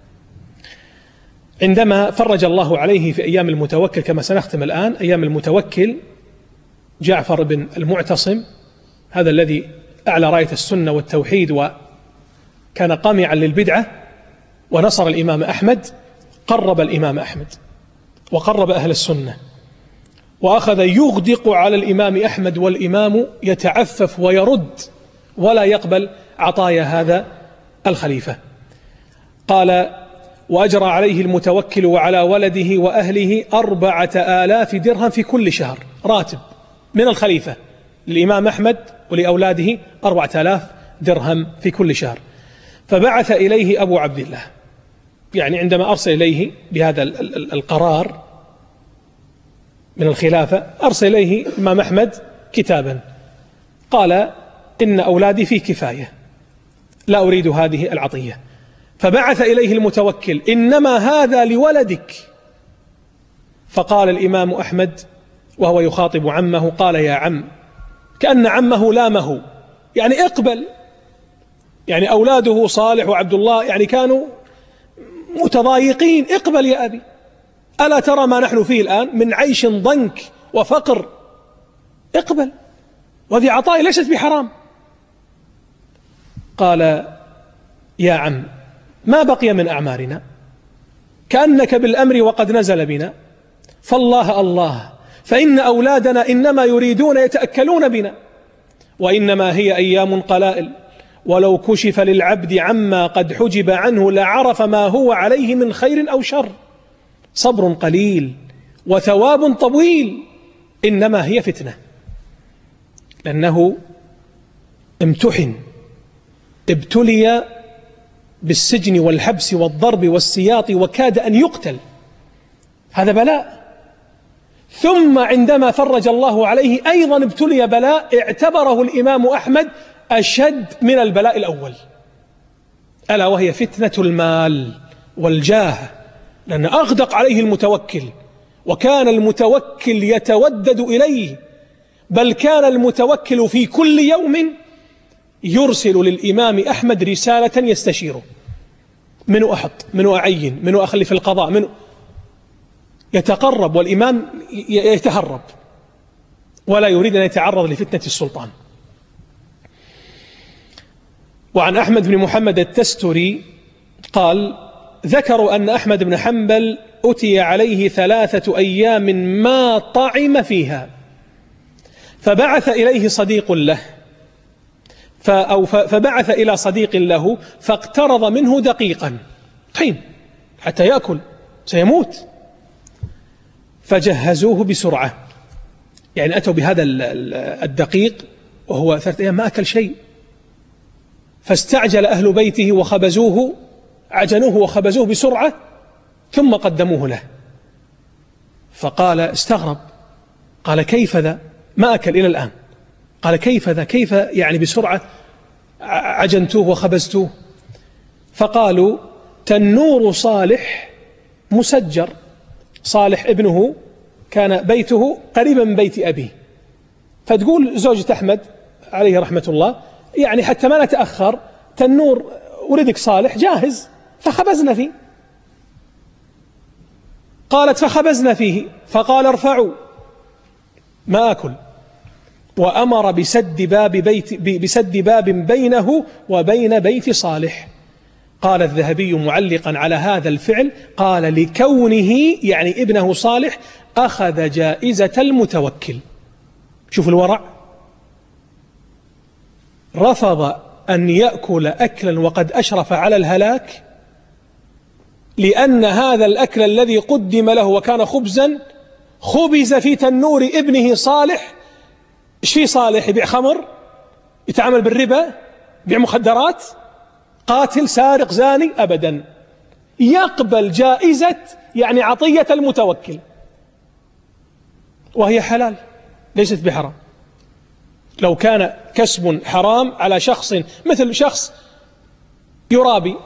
عندما فرج الله عليه في أيام المتوكل، كما سنختم الآن، أيام المتوكل، جعفر بن المعتصم، هذا الذي أعلى راية السنة والتوحيد وكان قامعا للبدعة ونصر الإمام أحمد، قرب الإمام أحمد وقرب أهل السنة، وأخذ يغدق على الإمام أحمد، والإمام يتعفف ويرد ولا يقبل عطايا هذا الخليفة. قال: وأجرى عليه المتوكل وعلى ولده وأهله 4000 درهم في كل شهر، راتب من الخليفة للإمام أحمد ولأولاده 4000 درهم في كل شهر. فبعث إليه أبو عبد الله، يعني عندما أرسل إليه بهذا القرار من الخلافة، أرسل إليه الإمام أحمد كتابا، قال: إن أولادي في كفاية، لا أريد هذه العطية. فبعث إليه المتوكل: إنما هذا لولدك. فقال الإمام أحمد وهو يخاطب عمه، قال: يا عم، كأن عمه لامه، يعني اقبل، يعني أولاده صالح وعبد الله يعني كانوا متضايقين، اقبل يا أبي، ألا ترى ما نحن فيه الآن من عيش ضنك وفقر، اقبل، وهذه عطايا ليست بحرام. قال: يا عم، ما بقي من أعمارنا، كأنك بالأمر وقد نزل بنا، فالله الله، فإن أولادنا إنما يريدون يتأكلون بنا، وإنما هي أيام قلائل، ولو كشف للعبد عما قد حجب عنه لعرف ما هو عليه من خير أو شر. صبر قليل وثواب طويل، إنما هي فتنة، لأنه امتحن، ابتلي بالسجن والحبس والضرب والسياط وكاد أن يقتل، هذا بلاء. ثم عندما فرج الله عليه أيضا ابتلي بلاء اعتبره الإمام أحمد أشد من البلاء الأول، ألا وهي فتنة المال والجاه، لأن أغدق عليه المتوكل، وكان المتوكل يتودد إليه، بل كان المتوكل في كل يوم يرسل للإمام أحمد رسالة يستشيره: من أحط، من أعين، من أخلف القضاء، من يتقرب، والإمام يتهرب ولا يريد أن يتعرض لفتنة السلطان. وعن أحمد بن محمد التستري قال: ذكروا أن أحمد بن حنبل أتي عليه 3 أيام ما طعم فيها، فبعث إليه صديق له فبعث إلى صديق له فاقترض منه دقيقا، طحين حتى يأكل، سيموت، فجهزوه بسرعة، يعني أتوا بهذا الدقيق وهو 3 أيام ما أكل شيء، فاستعجل أهل بيته وخبزوه، عجنوه وخبزوه بسرعة ثم قدموه له، فقال استغرب، قال كيف ذا؟ ما أكل إلى الآن. قال كيف ذا؟ كيف يعني بسرعة عجنتوه وخبزتوه؟ فقالوا تنور صالح مسجر، صالح ابنه كان بيته قريبا من بيت أبيه، فتقول زوجة أحمد عليه رحمة الله يعني حتى ما نتأخر تنور ولدك صالح جاهز، فخبزنا فيه. قالت فخبزنا فيه، فقال ارفعوا ما أكل، وأمر بسد باب بينه وبين بيت صالح. قال الذهبي معلقا على هذا الفعل، قال لكونه يعني ابنه صالح أخذ جائزة المتوكل. شوف الورع، رفض أن يأكل أكلا وقد أشرف على الهلاك، لأن هذا الأكل الذي قدم له وكان خبزا خبز في تنور ابنه صالح. إيش في صالح؟ يبيع خمر، يتعامل بالربا، يبيع مخدرات، قاتل، سارق، زاني؟ أبدا، يقبل جائزة يعني عطية المتوكل، وهي حلال ليست بحرام. لو كان كسب حرام على شخص، مثل شخص يرابي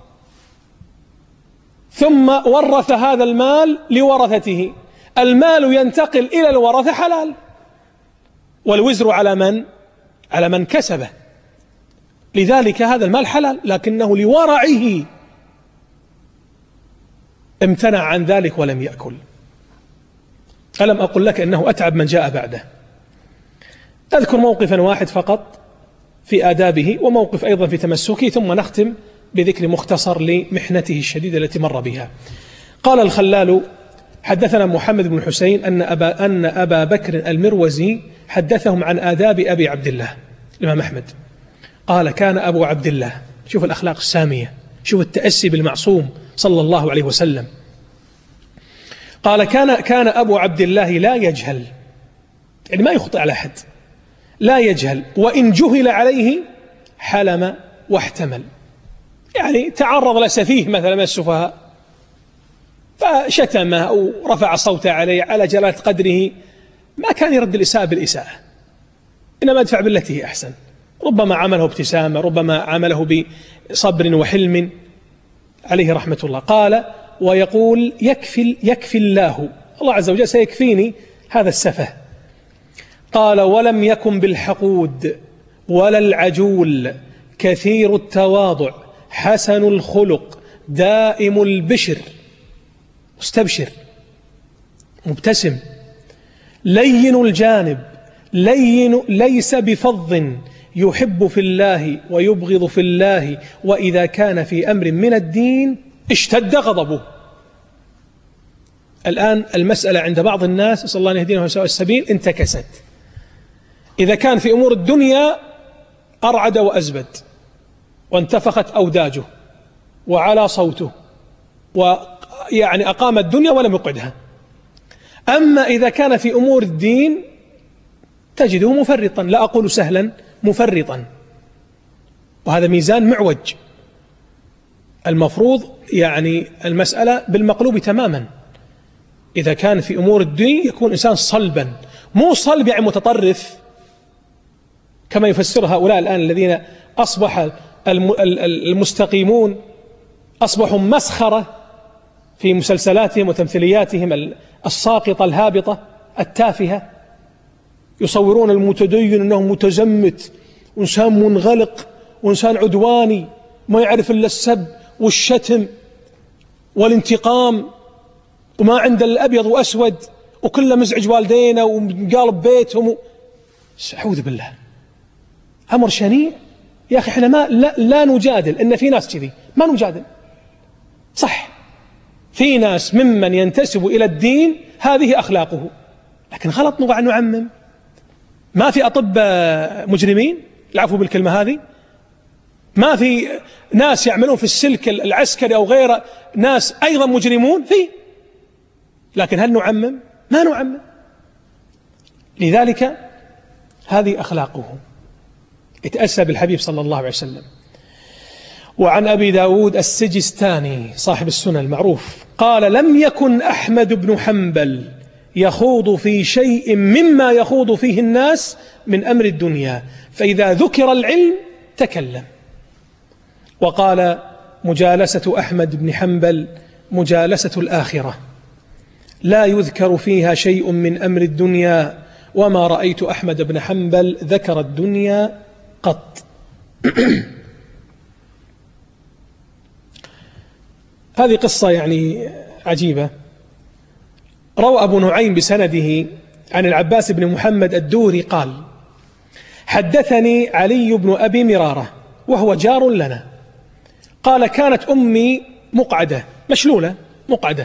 ثم ورث هذا المال لورثته، المال ينتقل إلى الورثة حلال، والوزر على من؟ على من كسبه. لذلك هذا المال حلال، لكنه لورعه امتنع عن ذلك ولم يأكل. ألم أقل لك أنه أتعب من جاء بعده؟ أذكر موقفا واحد فقط في آدابه، وموقف أيضا في تمسكه، ثم نختم بذكر مختصر لمحنته الشديدة التي مر بها. قال الخلال: حدثنا محمد بن حسين أن أبا بكر المروزي حدثهم عن آداب أبي عبد الله الإمام أحمد. قال: كان أبو عبد الله، شوف الأخلاق السامية، شوف التأسي بالمعصوم صلى الله عليه وسلم. قال: كان أبو عبد الله لا يجهل، يعني ما يخطئ على أحد، لا يجهل، وإن جهل عليه حلم واحتمل، يعني تعرض لسفيه مثلا من السفهاء فشتمه أو رفع صوته عليه على جلالة قدره، ما كان يرد الإساءة بالإساءة، إنما ادفع بالتي هي أحسن. ربما عمله ابتسامة، ربما عمله بصبر وحلم عليه رحمة الله. قال: ويقول يكفي الله عز وجل سيكفيني هذا السفه. قال: ولم يكن بالحقود ولا العجول، كثير التواضع، حسن الخلق، دائم البشر، مستبشر مبتسم، لين الجانب، ليس بفظ، يحب في الله ويبغض في الله، وإذا كان في أمر من الدين اشتد غضبه. الآن المسألة عند بعض الناس، نسأل الله أن يهدينا ويسوء السبيل، انتكست. إذا كان في أمور الدنيا أرعد وأزبد، وانتفخت أوداجه وعلى صوته ويعني أقام الدنيا ولم يقعدها. أما إذا كان في أمور الدين تجده مفرطا، لا أقول سهلا، مفرطا، وهذا ميزان معوج. المفروض يعني المسألة بالمقلوب تماما. إذا كان في أمور الدين يكون إنسان صلبا، مو صلب يعني متطرف كما يفسر هؤلاء الآن الذين أصبح المستقيمون أصبحوا مسخرة في مسلسلاتهم وتمثيلياتهم الساقطة الهابطة التافهة. يصورون المتدين أنه متزمت وإنسان منغلق وإنسان عدواني ما يعرف إلا السب والشتم والانتقام، وما عند الأبيض وأسود، وكله مزعج والدينا وقالب بيتهم أعوذ بالله، أمر شنيع. يا أخي إحنا لا نجادل، إن في ناس كذي ما نجادل، صح، في ناس ممن ينتسب إلى الدين هذه أخلاقه، لكن غلط نقعد نعمم. ما في أطباء مجرمين، العفو بالكلمة هذه، ما في ناس يعملون في السلك العسكري أو غيره ناس أيضا مجرمون فيه، لكن هل نعمم؟ ما نعمم. لذلك هذه أخلاقه، اتأسى بالحبيب صلى الله عليه وسلم. وعن أبي داود السجستاني صاحب السنن المعروف قال: لم يكن أحمد بن حنبل يخوض في شيء مما يخوض فيه الناس من أمر الدنيا، فإذا ذكر العلم تكلم. وقال: مجالسة أحمد بن حنبل مجالسة الآخرة، لا يذكر فيها شيء من أمر الدنيا، وما رأيت أحمد بن حنبل ذكر الدنيا قط. هذه قصة يعني عجيبة. روى أبو نعيم بسنده عن العباس بن محمد الدوري قال: حدثني علي بن أبي مرارة وهو جار لنا، قال: كانت أمي مقعدة، مشلولة مقعدة،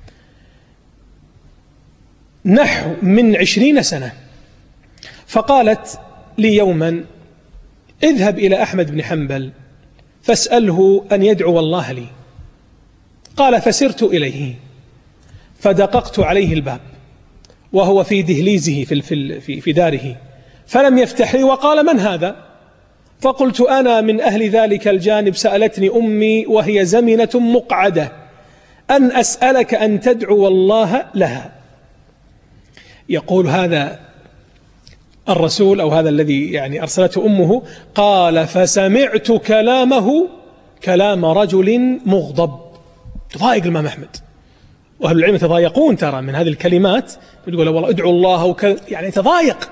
نحو من 20 سنة، فقالت لي يوما: اذهب إلى أحمد بن حنبل فاسأله أن يدعو الله لي. قال: فسرت إليه فدققت عليه الباب وهو في دهليزه في داره، فلم يفتح لي، وقال: من هذا؟ فقلت: أنا من أهل ذلك الجانب، سألتني أمي وهي زمنة مقعدة أن أسألك أن تدعو الله لها. يقول هذا الرسول أو هذا الذي يعني أرسلته أمه، قال: فسمعت كلامه كلام رجل مغضب. تضايق الإمام أحمد، وأهل العلم يتضايقون ترى من هذه الكلمات، يقول والله ادعوا الله يعني تضايق،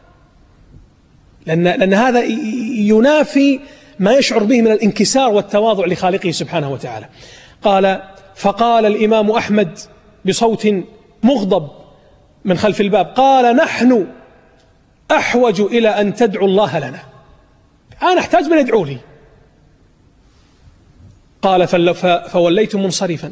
لأن هذا ينافي ما يشعر به من الانكسار والتواضع لخالقه سبحانه وتعالى. قال: فقال الإمام أحمد بصوت مغضب من خلف الباب، قال: نحن أحوج إلى أن تدعو الله لنا، أنا أحتاج من يدعو لي. قال: فوليت منصرفا.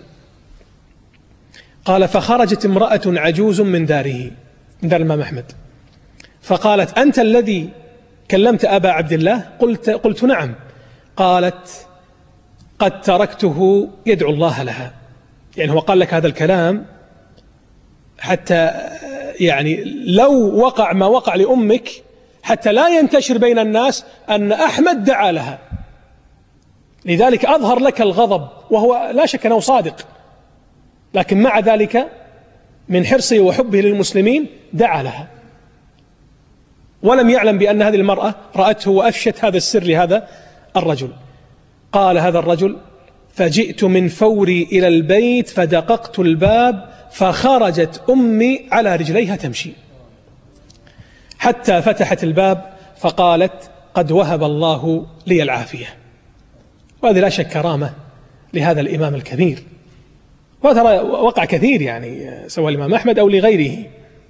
قال: فخرجت امرأة عجوز من داره، من دار الإمام أحمد، فقالت: أنت الذي كلمت أبا عبد الله؟ قلت: نعم. قالت: قد تركته يدعو الله لها. يعني هو قال لك هذا الكلام حتى يعني لو وقع ما وقع لأمك، حتى لا ينتشر بين الناس أن أحمد دعا لها، لذلك أظهر لك الغضب، وهو لا شك أنه صادق، لكن مع ذلك من حرصه وحبه للمسلمين دعا لها، ولم يعلم بأن هذه المرأة رأته وأفشت هذا السر لهذا الرجل. قال هذا الرجل: فجئت من فوري إلى البيت فدققت الباب، فخرجت أمي على رجليها تمشي، حتى فتحت الباب فقالت: قد وهب الله لي العافية. وهذه لا شك كرامة لهذا الإمام الكبير، وترى وقع كثير يعني سواء الإمام أحمد أو لغيره،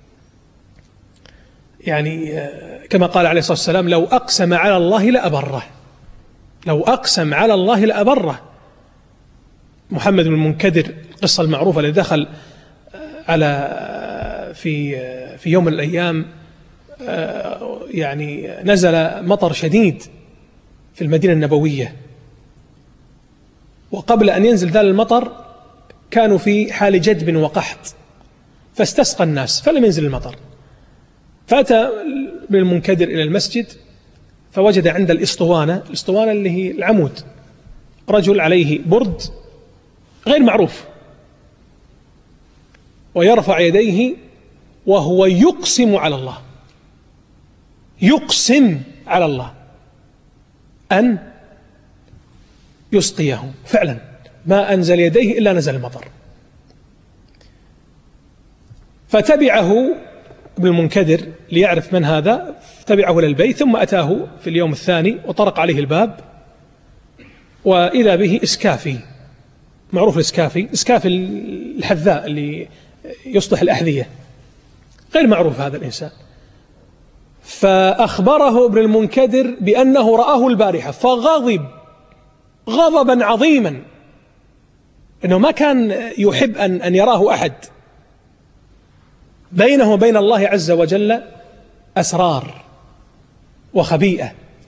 يعني كما قال عليه الصلاة والسلام: لو أقسم على الله لأبره، لو أقسم على الله لأبره. محمد بن المنكدر القصة المعروفة الذي دخل في يوم من الأيام، يعني نزل مطر شديد في المدينة النبوية، وقبل أن ينزل ذلك المطر كانوا في حال جدب وقحط، فاستسقى الناس فلم ينزل المطر، فأتى ابن المنكدر إلى المسجد فوجد عند الإسطوانة اللي هي العمود رجل عليه برد غير معروف، ويرفع يديه وهو يقسم على الله أن يسقيه. فعلا ما أنزل يديه إلا نزل المطر. فتبعه ابن المنكدر ليعرف من هذا، تبعه إلى البيت، ثم أتاه في اليوم الثاني وطرق عليه الباب، وإذا به إسكافي، معروف الإسكافي الحذاء اللي يصلح الأحذية، غير معروف هذا الإنسان. فأخبره ابن المنكدر بأنه رآه البارحة، فغضب غضبا عظيما، إنه ما كان يحب أن يراه أحد. بينه وبين الله عز وجل أسرار وخبيئة.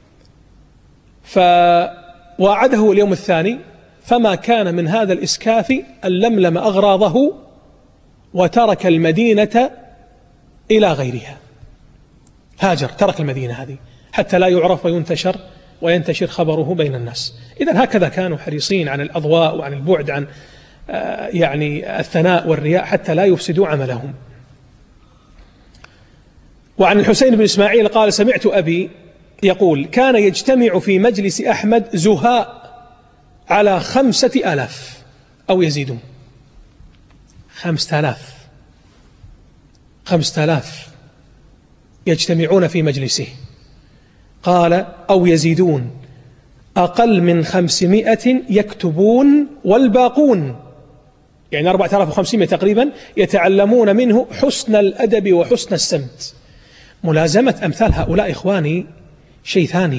فوعده اليوم الثاني، فما كان من هذا الإسكاف أن لملم أغراضه وترك المدينة إلى غيرها، هاجر، ترك المدينة هذه حتى لا يعرف وينتشر خبره بين الناس. إذن هكذا كانوا حريصين عن الأضواء وعن البعد عن يعني الثناء والرياء حتى لا يفسدوا عملهم. وعن الحسين بن إسماعيل قال: سمعت أبي يقول: كان يجتمع في مجلس أحمد زهاء على 5000 أو يزيدون، 5000 يجتمعون في مجلسه. قال: أو يزيدون، أقل من 500 يكتبون، والباقون يعني 4500 تقريبا يتعلمون منه حسن الأدب وحسن السمت. ملازمة أمثال هؤلاء إخواني شيء ثاني،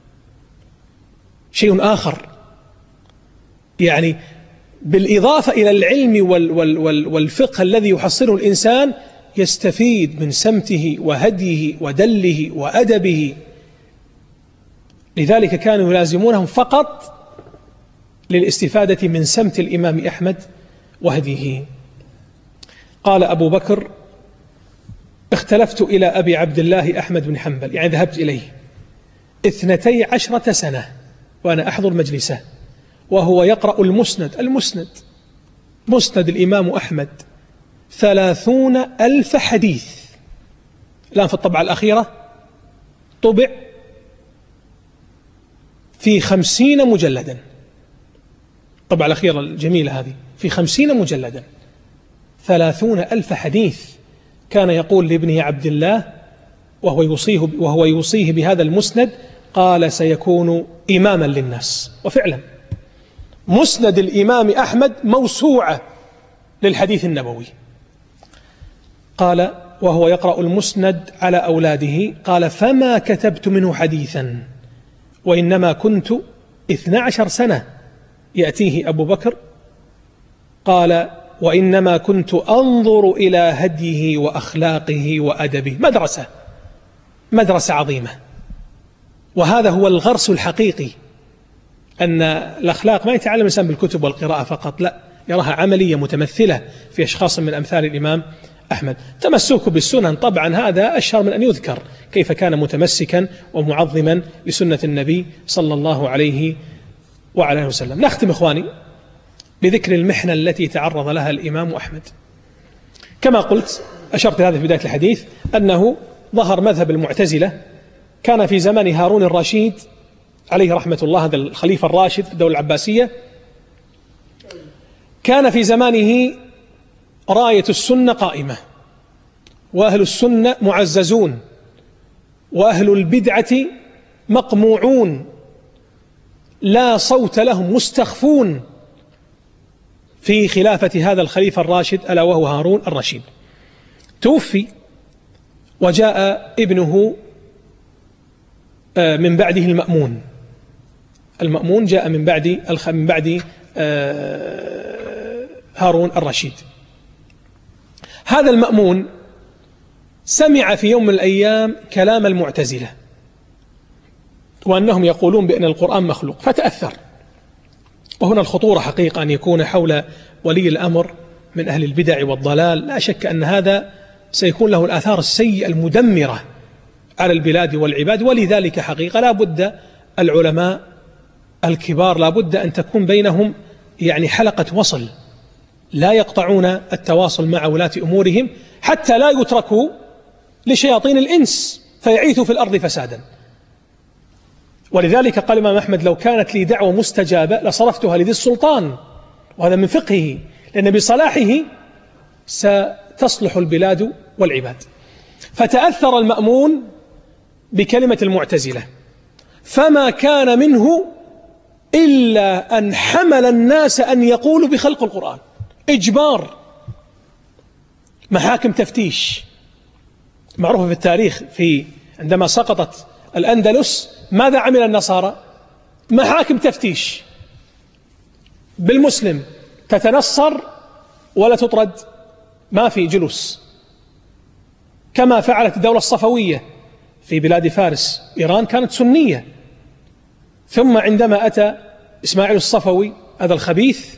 شيء آخر، يعني بالإضافة إلى العلم والفقه الذي يحصله الإنسان، يستفيد من سمته وهديه ودله وأدبه. لذلك كانوا يلازمونهم فقط للاستفادة من سمت الإمام أحمد وهديه. قال أبو بكر: اختلفت إلى أبي عبد الله أحمد بن حنبل، يعني ذهبت إليه 12 سنة وأنا أحضر مجلسه، وهو يقرأ المسند مسند الإمام أحمد 30,000 حديث. الآن في الطبعة الأخيرة طبع في 50 مجلدا، الطبعة الأخيرة الجميلة هذه في 50 مجلدا، 30,000 حديث. كان يقول لابنه عبد الله وهو يوصيه بهذا المسند، قال: سيكون إماما للناس. وفعلا مسند الإمام أحمد موسوعة للحديث النبوي. قال: وهو يقرأ المسند على أولاده، قال: فما كتبت منه حديثا، وإنما كنت 12 سنة يأتيه أبو بكر، قال: وإنما كنت أنظر إلى هديه وأخلاقه وأدبه. مدرسة عظيمة. وهذا هو الغرس الحقيقي، أن الأخلاق ما يتعلم الإنسان بالكتب والقراءة فقط، لا، يراها عملية متمثلة في أشخاص من أمثال الإمام أحمد. تمسكه بالسنن طبعا هذا أشهر من أن يذكر، كيف كان متمسكا ومعظما لسنة النبي صلى الله عليه وعلى آله وسلم. نختم إخواني بذكر المحنة التي تعرض لها الإمام أحمد. كما قلت، أشرت هذا في بداية الحديث، أنه ظهر مذهب المعتزلة، كان في زمان هارون الرشيد عليه رحمة الله، هذا الخليفة الراشد في الدولة العباسية، كان في زمانه راية السنة قائمة، وأهل السنة معززون، وأهل البدعة مقموعون، لا صوت لهم، مستخفون في خلافة هذا الخليفة الراشد ألا وهو هارون الرشيد. توفي وجاء ابنه من بعده المأمون جاء من بعد هارون الرشيد. هذا المأمون سمع في يوم من الأيام كلام المعتزلة، وأنهم يقولون بأن القرآن مخلوق، فتأثر وهنا الخطورة حقيقة أن يكون حول ولي الأمر من أهل البدع والضلال، لا شك أن هذا سيكون له الآثار السيئة المدمرة على البلاد والعباد. ولذلك حقيقة لا بد العلماء الكبار لا بد أن تكون بينهم يعني حلقة وصل، لا يقطعون التواصل مع ولاة أمورهم حتى لا يتركوا لشياطين الإنس فيعيثوا في الأرض فسادا. ولذلك قال الإمام أحمد: لو كانت لي دعوة مستجابة لصرفتها لذي السلطان. وهذا من فقهه، لأن بصلاحه ستصلح البلاد والعباد. فتأثر المأمون بكلمة المعتزلة، فما كان منه إلا أن حمل الناس أن يقولوا بخلق القرآن، إجبار، محاكم تفتيش. معروفة في التاريخ، عندما سقطت الأندلس ماذا عمل النصارى؟ محاكم تفتيش بالمسلم، تتنصر ولا تطرد، ما في جلوس، كما فعلت الدولة الصفوية في بلاد فارس. إيران كانت سنية، ثم عندما أتى إسماعيل الصفوي هذا الخبيث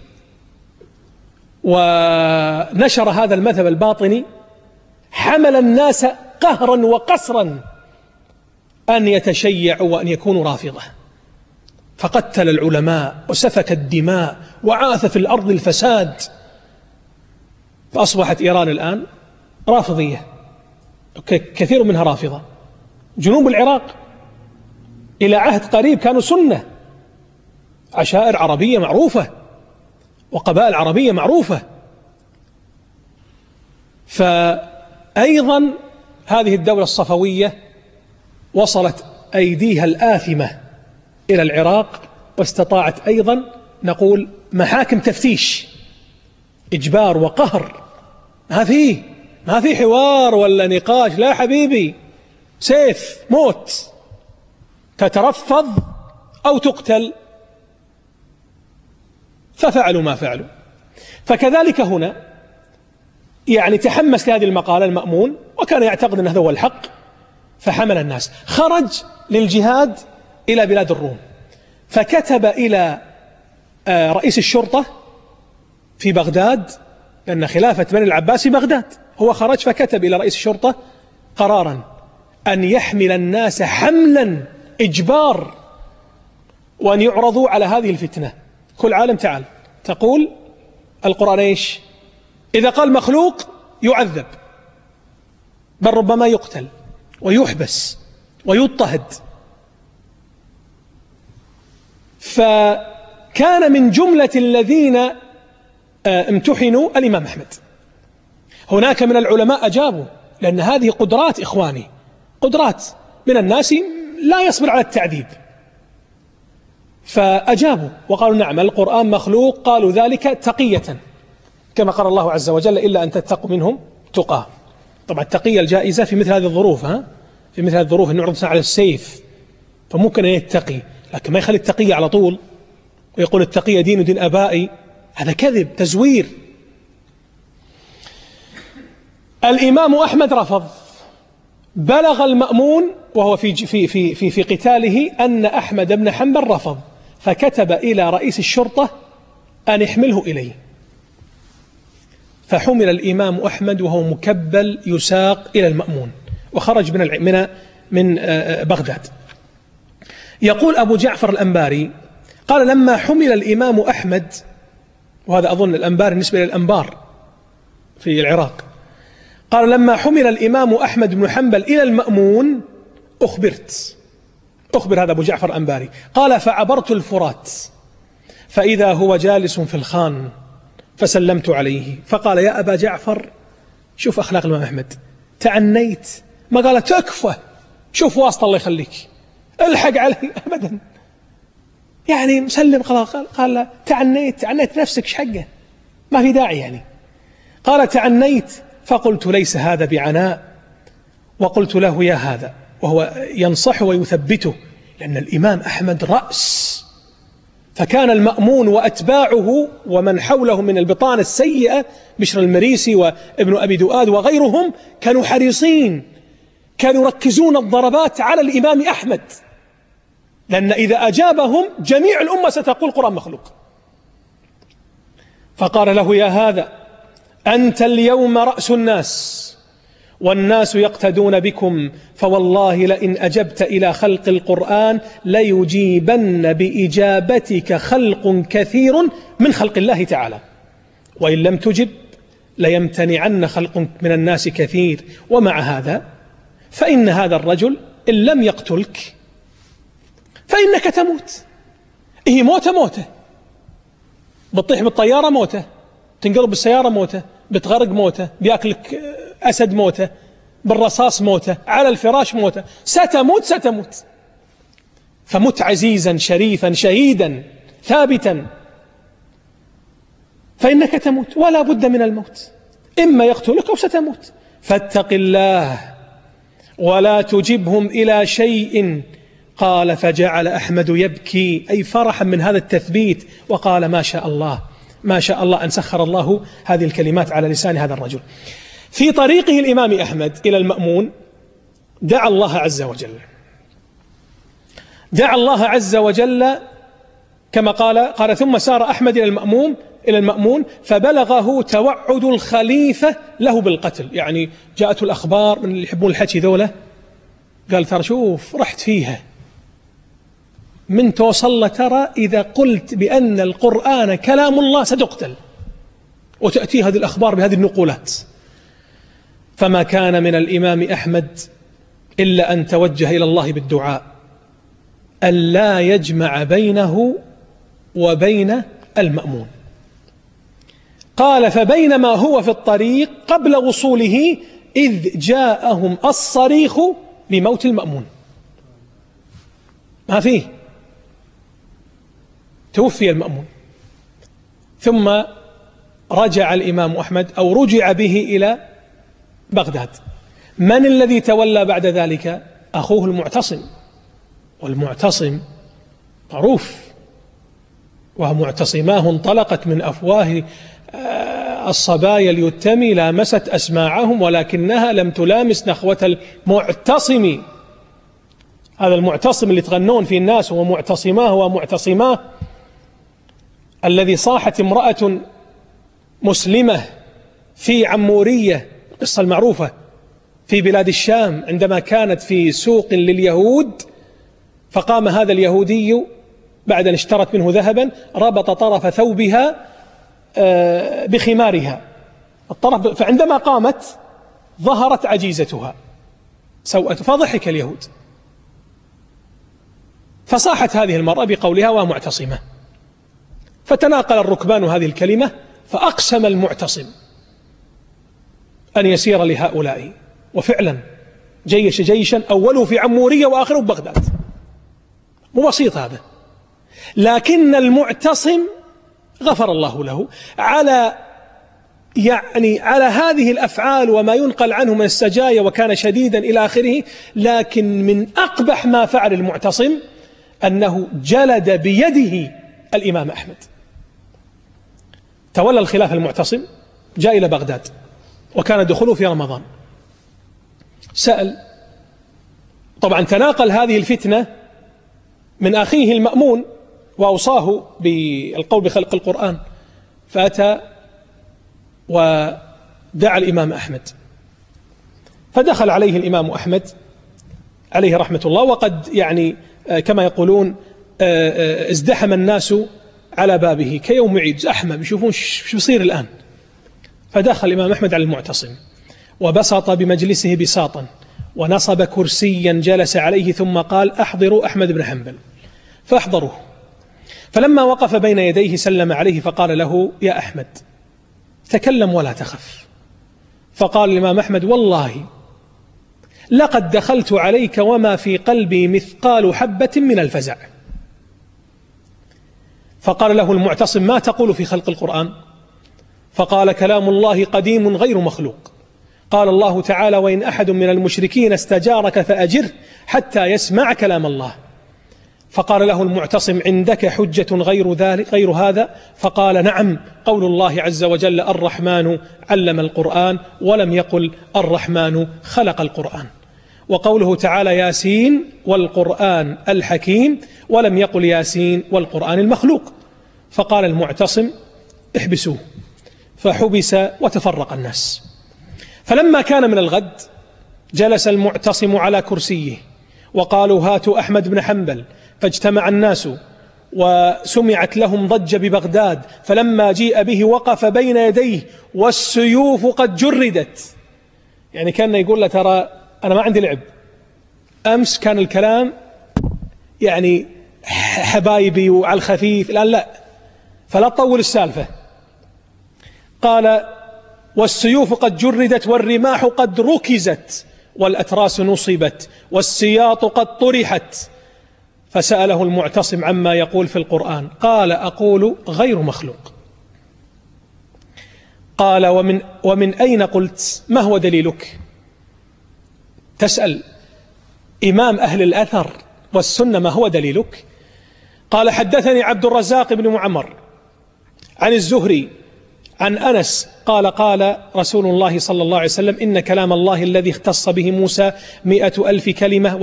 ونشر هذا المذهب الباطني، حمل الناس قهرا وقسرا أن يتشيعوا وأن يكونوا رافضة، فقتل العلماء وسفك الدماء وعاث في الأرض الفساد. فأصبحت إيران الآن رافضية، كثير منها رافضة. جنوب العراق إلى عهد قريب كانوا سنة، عشائر عربية معروفة وقبائل عربية معروفة. فأيضا هذه الدولة الصفوية وصلت أيديها الآثمة إلى العراق، واستطاعت أيضا نقول محاكم تفتيش، إجبار وقهر. ما في حوار ولا نقاش، لا حبيبي، سيف موت، تترفض أو تقتل. ففعلوا ما فعلوا. فكذلك هنا يعني تحمس لهذه المقالة المأمون، وكان يعتقد أن هذا هو الحق، فحمل الناس، خرج للجهاد إلى بلاد الروم، فكتب إلى رئيس الشرطة في بغداد، لأن خلافة بني العباس في بغداد، هو خرج فكتب إلى رئيس الشرطة قرارا أن يحمل الناس حملا إجبار، وأن يعرضوا على هذه الفتنة. كل عالم تعال تقول القرآن إيش؟ إذا قال مخلوق يعذب، بل ربما يقتل ويحبس ويضطهد. فكان من جملة الذين امتحنوا الإمام أحمد. هناك من العلماء أجابوا، لأن هذه قدرات إخواني، قدرات من الناس لا يصبر على التعذيب، فأجابوا وقالوا نعم القرآن مخلوق. قالوا ذلك تقية، كما قال الله عز وجل: إلا أن تتقوا منهم تقاه. طبعا التقية الجائزة في مثل هذه الظروف، في مثل هذه الظروف أنه يعرض على السيف، فممكن أن يتقي، لكن ما يخلي التقية على طول ويقول التقية دين ودين آبائي، هذا كذب، تزوير. الإمام أحمد رفض، بلغ المأمون وهو في قتاله أن أحمد بن حنبل رفض، فكتب إلى رئيس الشرطة أن يحمله إليه، فحمل الإمام أحمد وهو مكبل يساق إلى المأمون، وخرج من بغداد. يقول أبو جعفر الأنباري قال: لما حمل الإمام أحمد، وهذا أظن الأنبار بالنسبة للأنبار في العراق، قال: لما حمل الإمام أحمد بن حنبل إلى المأمون أخبر هذا أبو جعفر الأنباري، قال: فعبرت الفرات فإذا هو جالس في الخان، فسلمت عليه، فقال: يا أبا جعفر، شوف أخلاق الإمام أحمد، تعنيت، ما قال تكفى، شوف واسطة الله يخليك، الحق عليه أبدا، يعني مسلم خلاص. قال: تعنيت نفسك، ايش حقه، ما في داعي يعني. قال: تعنيت، فقلت: ليس هذا بعناء، وقلت له: يا هذا، وهو ينصح ويثبته، لأن الإمام أحمد رأس، فكان المأمون وأتباعه ومن حوله من البطانة السيئة، بشر المريسي وابن أبي دؤاد وغيرهم، كانوا حريصين، كانوا يركزون الضربات على الإمام أحمد، لأن إذا أجابهم جميع الأمة ستقول القرآن مخلوق، فقال له: يا هذا أنت اليوم رأس الناس والناس يقتدون بكم، فوالله لئن أجبت إلى خلق القرآن ليجيبن بإجابتك خلق كثير من خلق الله تعالى، وإن لم تجب ليمتنعن خلق من الناس كثير. ومع هذا فإن هذا الرجل إن لم يقتلك فإنك تموت. هي موته، بتطيح بالطيارة موته، تنقلب بالسيارة موته، بتغرق موته، بيأكلك أسد موته، بالرصاص موته، على الفراش موته، ستموت. فمت عزيزا شريفا شهيدا ثابتا، فإنك تموت ولا بد من الموت، إما يقتلك أو ستموت. فاتق الله ولا تجبهم إلى شيء. قال: فجعل أحمد يبكي، أي فرحا من هذا التثبيت، وقال: ما شاء الله أن سخر الله هذه الكلمات على لسان هذا الرجل. في طريقه الإمام أحمد إلى المأمون دعا الله عز وجل كما قال: ثم سار أحمد إلى المأمون فبلغه توعد الخليفة له بالقتل. يعني جاءته الأخبار من اللي يحبون الحكي ذوله، قال: ترى شوف رحت فيها من توصل، ترى إذا قلت بأن القرآن كلام الله ستقتل، وتأتي هذه الأخبار بهذه النقولات. فما كان من الإمام أحمد إلا أن توجه إلى الله بالدعاء ألا يجمع بينه وبين المأمون. قال: فبينما هو في الطريق قبل وصوله إذ جاءهم الصريخ بموت المأمون. ما فيه، توفي المأمون. ثم رجع الإمام أحمد أو رجع به إلى بغداد. من الذي تولى بعد ذلك؟ أخوه المعتصم، والمعتصم معروف، ومعتصماه انطلقت من أفواه الصبايا اليتم لامست أسماعهم ولكنها لم تلامس نخوة المعتصم. هذا المعتصم اللي تغنون فيه الناس هو معتصماه ومعتصماه، الذي صاحت امرأة مسلمة في عمورية، القصة المعروفة في بلاد الشام، عندما كانت في سوق لليهود، فقام هذا اليهودي بعد أن اشترت منه ذهبا ربط طرف ثوبها بخمارها فعندما قامت ظهرت عجيزتها سوءته، فضحك اليهود، فصاحت هذه المرأة بقولها: ومعتصمة. فتناقل الركبان هذه الكلمة، فأقسم المعتصم أن يسير لهؤلاء، وفعلا جيش جيشا، أوله في عمورية وآخره ببغداد. مو بسيط هذا، لكن المعتصم غفر الله له على هذه الأفعال وما ينقل عنه من السجايا، وكان شديدا إلى آخره. لكن من أقبح ما فعل المعتصم أنه جلد بيده الإمام أحمد. تولى الخلافة المعتصم، جاء إلى بغداد، وكان دخوله في رمضان. سأل، طبعا تناقل هذه الفتنة من أخيه المأمون وأوصاه بالقول بخلق القرآن، فأتى ودعا الإمام أحمد، فدخل عليه الإمام أحمد عليه رحمة الله، وقد كما يقولون ازدحم الناس على بابه كيوم عيد، زحمة، بيشوفون شو بيصير الآن. فدخل الإمام أحمد على المعتصم وبسط بمجلسه بساطا ونصب كرسيا جلس عليه، ثم قال: أحضروا أحمد بن حنبل. فأحضروه، فلما وقف بين يديه سلم عليه فقال له: يا أحمد تكلم ولا تخف. فقال الإمام أحمد: والله لقد دخلت عليك وما في قلبي مثقال حبة من الفزع. فقال له المعتصم: ما تقول في خلق القرآن؟ فقال: كلام الله قديم غير مخلوق. قال الله تعالى: وإن أحد من المشركين استجارك فأجره حتى يسمع كلام الله. فقال له المعتصم: عندك حجة غير هذا؟ فقال: نعم، قول الله عز وجل: الرحمن علم القرآن، ولم يقل الرحمن خلق القرآن. وقوله تعالى: ياسين والقرآن الحكيم، ولم يقل ياسين والقرآن المخلوق. فقال المعتصم: احبسوه، فحبس وتفرق الناس. فلما كان من الغد جلس المعتصم على كرسيه وقالوا هاتوا أحمد بن حنبل، فاجتمع الناس وسمعت لهم ضجة ببغداد، فلما جيء به وقف بين يديه والسيوف قد جردت. يعني كان يقول له ترى أنا ما عندي لعب، أمس كان الكلام يعني حبايبي وعلى الخفيف، الآن لا، فلا تطول السالفة. قال والسيوف قد جردت والرماح قد ركزت والأتراس نصبت والسياط قد طرحت. فسأله المعتصم عما يقول في القرآن، قال أقول غير مخلوق. قال ومن أين قلت؟ ما هو دليلك؟ تسأل إمام أهل الأثر والسنة ما هو دليلك؟ قال حدثني عبد الرزاق بن معمر عن الزهري عن أنس قال قال رسول الله صلى الله عليه وسلم إن كلام الله الذي اختص به موسى 100,000 كلمة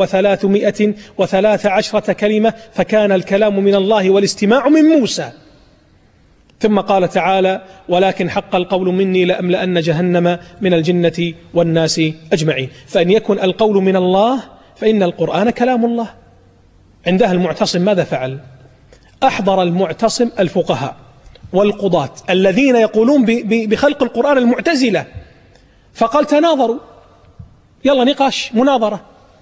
و313 كلمة، فكان الكلام من الله والاستماع من موسى. ثم قال تعالى ولكن حق القول مني لأملأن جهنم من الجنة والناس أجمعين. فإن يكن القول من الله فإن القرآن كلام الله. عندها المعتصم ماذا فعل؟ أحضر المعتصم الفقهاء والقضاة الذين يقولون بخلق القرآن، المعتزلة، فقال تناظروا، يلا نقاش مناظرة.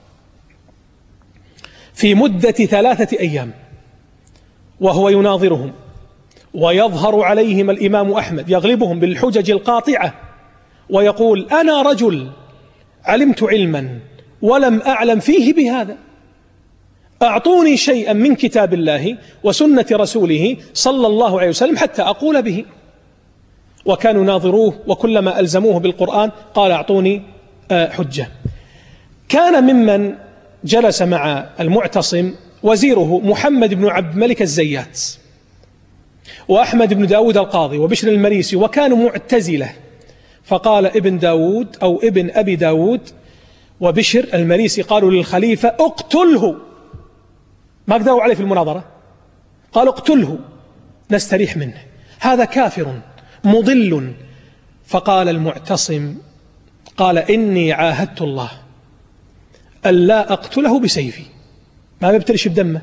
في مدة 3 أيام وهو يناظرهم، ويظهر عليهم الإمام أحمد يغلبهم بالحجج القاطعة ويقول أنا رجل علمت علما ولم أعلم فيه بهذا، أعطوني شيئا من كتاب الله وسنة رسوله صلى الله عليه وسلم حتى أقول به. وكانوا ناظروه وكلما ألزموه بالقرآن قال أعطوني حجة. كان ممن جلس مع المعتصم وزيره محمد بن عبد الملك الزيات وأحمد بن داود القاضي وبشر المريسي، وكانوا معتزلة. فقال ابن داود أو ابن أبي داود وبشر المريسي قالوا للخليفة اقتله، ما قدروا عليه في المناظرة، قالوا اقتله نستريح منه، هذا كافر مضل. فقال المعتصم قال إني عاهدت الله ألا أقتله بسيفي، ما ببتلش بدمه،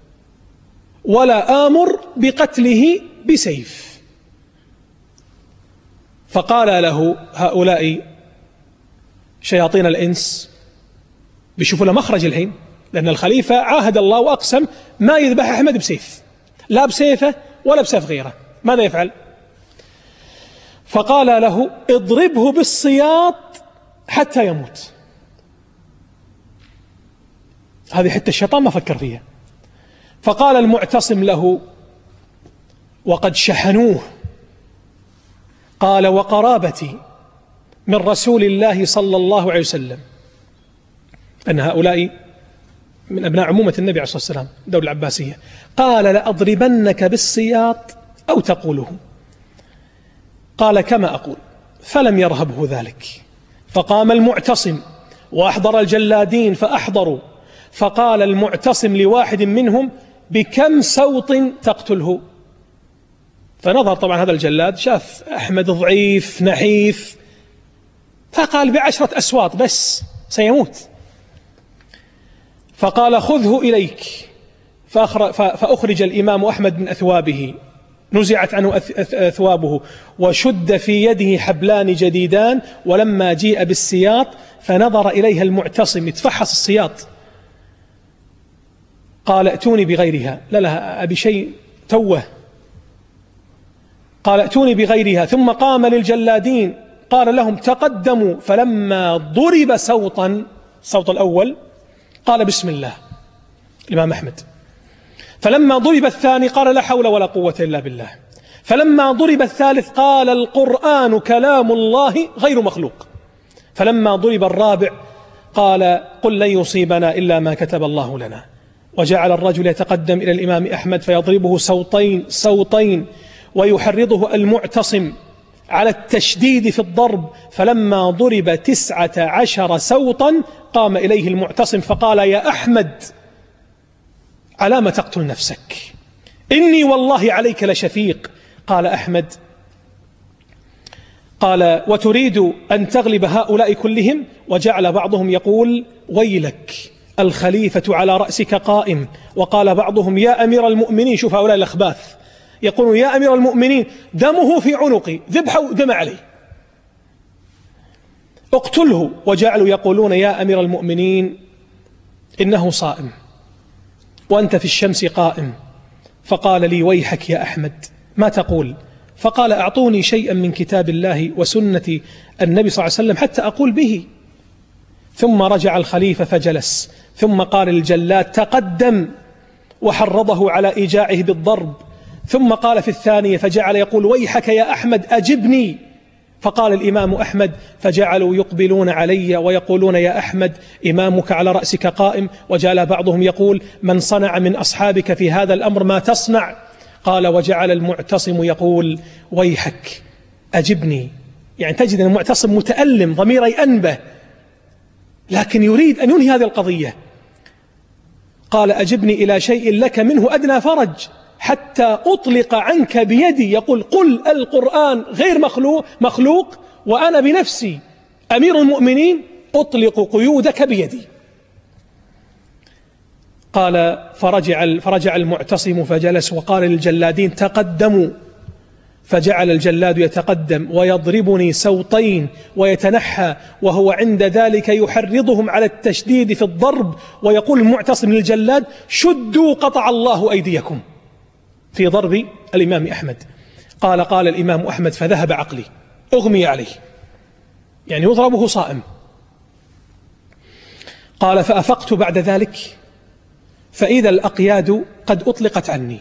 ولا آمر بقتله بسيف. فقال له هؤلاء شياطين الإنس بيشوفوا له مخرج الحين، لأن الخليفة عاهد الله وأقسم ما يذبح أحمد بسيف، لا بسيفه ولا بسيف غيره، ماذا يفعل؟ فقال له اضربه بالسياط حتى يموت. هذه حتى الشيطان ما فكر فيها. فقال المعتصم له وقد شحنوه، قال وقرابتي من رسول الله صلى الله عليه وسلم، أن هؤلاء من أبناء عمومة النبي عليه الصلاة والسلام الدولة العباسية، قال لأضربنك بالسياط أو تقوله. قال كما أقول، فلم يرهبه ذلك. فقام المعتصم وأحضر الجلادين فأحضروا، فقال المعتصم لواحد منهم بكم سوط تقتله؟ فنظر طبعا هذا الجلاد شاف أحمد ضعيف نحيف، فقال ب10 أسواط بس سيموت. فقال خذه إليك. فأخرج الإمام أحمد من أثوابه، نزعت عنه أثوابه وشد في يده حبلان جديدان، ولما جيء بالسياط فنظر إليها المعتصم يتفحص السياط، قال ائتوني بغيرها. لا أبي شيء توه. قال ائتوني بغيرها. ثم قام للجلادين قال لهم تقدموا. فلما ضرب صوتا، الصوت الأول قال بسم الله الإمام أحمد. فلما ضرب الثاني قال لا حول ولا قوة إلا بالله. فلما ضرب الثالث قال القرآن كلام الله غير مخلوق. فلما ضرب الرابع قال قل لن يصيبنا إلا ما كتب الله لنا. وجعل الرجل يتقدم إلى الإمام أحمد فيضربه صوتين ويحرضه المعتصم على التشديد في الضرب. فلما ضرب 19 صوتا قام إليه المعتصم فقال يا أحمد على ما تقتل نفسك؟ إني والله عليك لشفيق. قال أحمد قال وتريد أن تغلب هؤلاء كلهم؟ وجعل بعضهم يقول ويلك الخليفة على رأسك قائم. وقال بعضهم يا أمير المؤمنين، شوف هؤلاء الأخباث يقولون يا أمير المؤمنين دمه في عنقي، ذبحوا دم عليه، اقتله. وجعلوا يقولون يا أمير المؤمنين إنه صائم وأنت في الشمس قائم. فقال لي ويحك يا أحمد ما تقول؟ فقال أعطوني شيئا من كتاب الله وسنة النبي صلى الله عليه وسلم حتى أقول به. ثم رجع الخليفة فجلس، ثم قال للجلاد تقدم، وحرضه على إيجاعه بالضرب. ثم قال في الثانية فجعل يقول ويحك يا أحمد أجبني. فقال الإمام أحمد فجعلوا يقبلون علي ويقولون يا أحمد إمامك على رأسك قائم. وجعل بعضهم يقول من صنع من أصحابك في هذا الأمر ما تصنع؟ قال وجعل المعتصم يقول ويحك أجبني. يعني تجد أن المعتصم متألم ضميره أنبه، لكن يريد أن ينهي هذه القضية. قال أجبني إلى شيء لك منه أدنى فرج حتى أطلق عنك بيدي. يقول قل القرآن غير مخلوق وأنا بنفسي أمير المؤمنين أطلق قيودك بيدي. قال فرجع المعتصم فجلس، وقال للجلادين تقدموا. فجعل الجلاد يتقدم ويضربني سوطين ويتنحى، وهو عند ذلك يحرضهم على التشديد في الضرب، ويقول المعتصم للجلاد شدوا قطع الله أيديكم في ضرب الإمام أحمد. قال الإمام أحمد فذهب عقلي، أغمي عليه، يعني يضربه صائم. قال فأفقت بعد ذلك فإذا الأقياد قد أطلقت عني.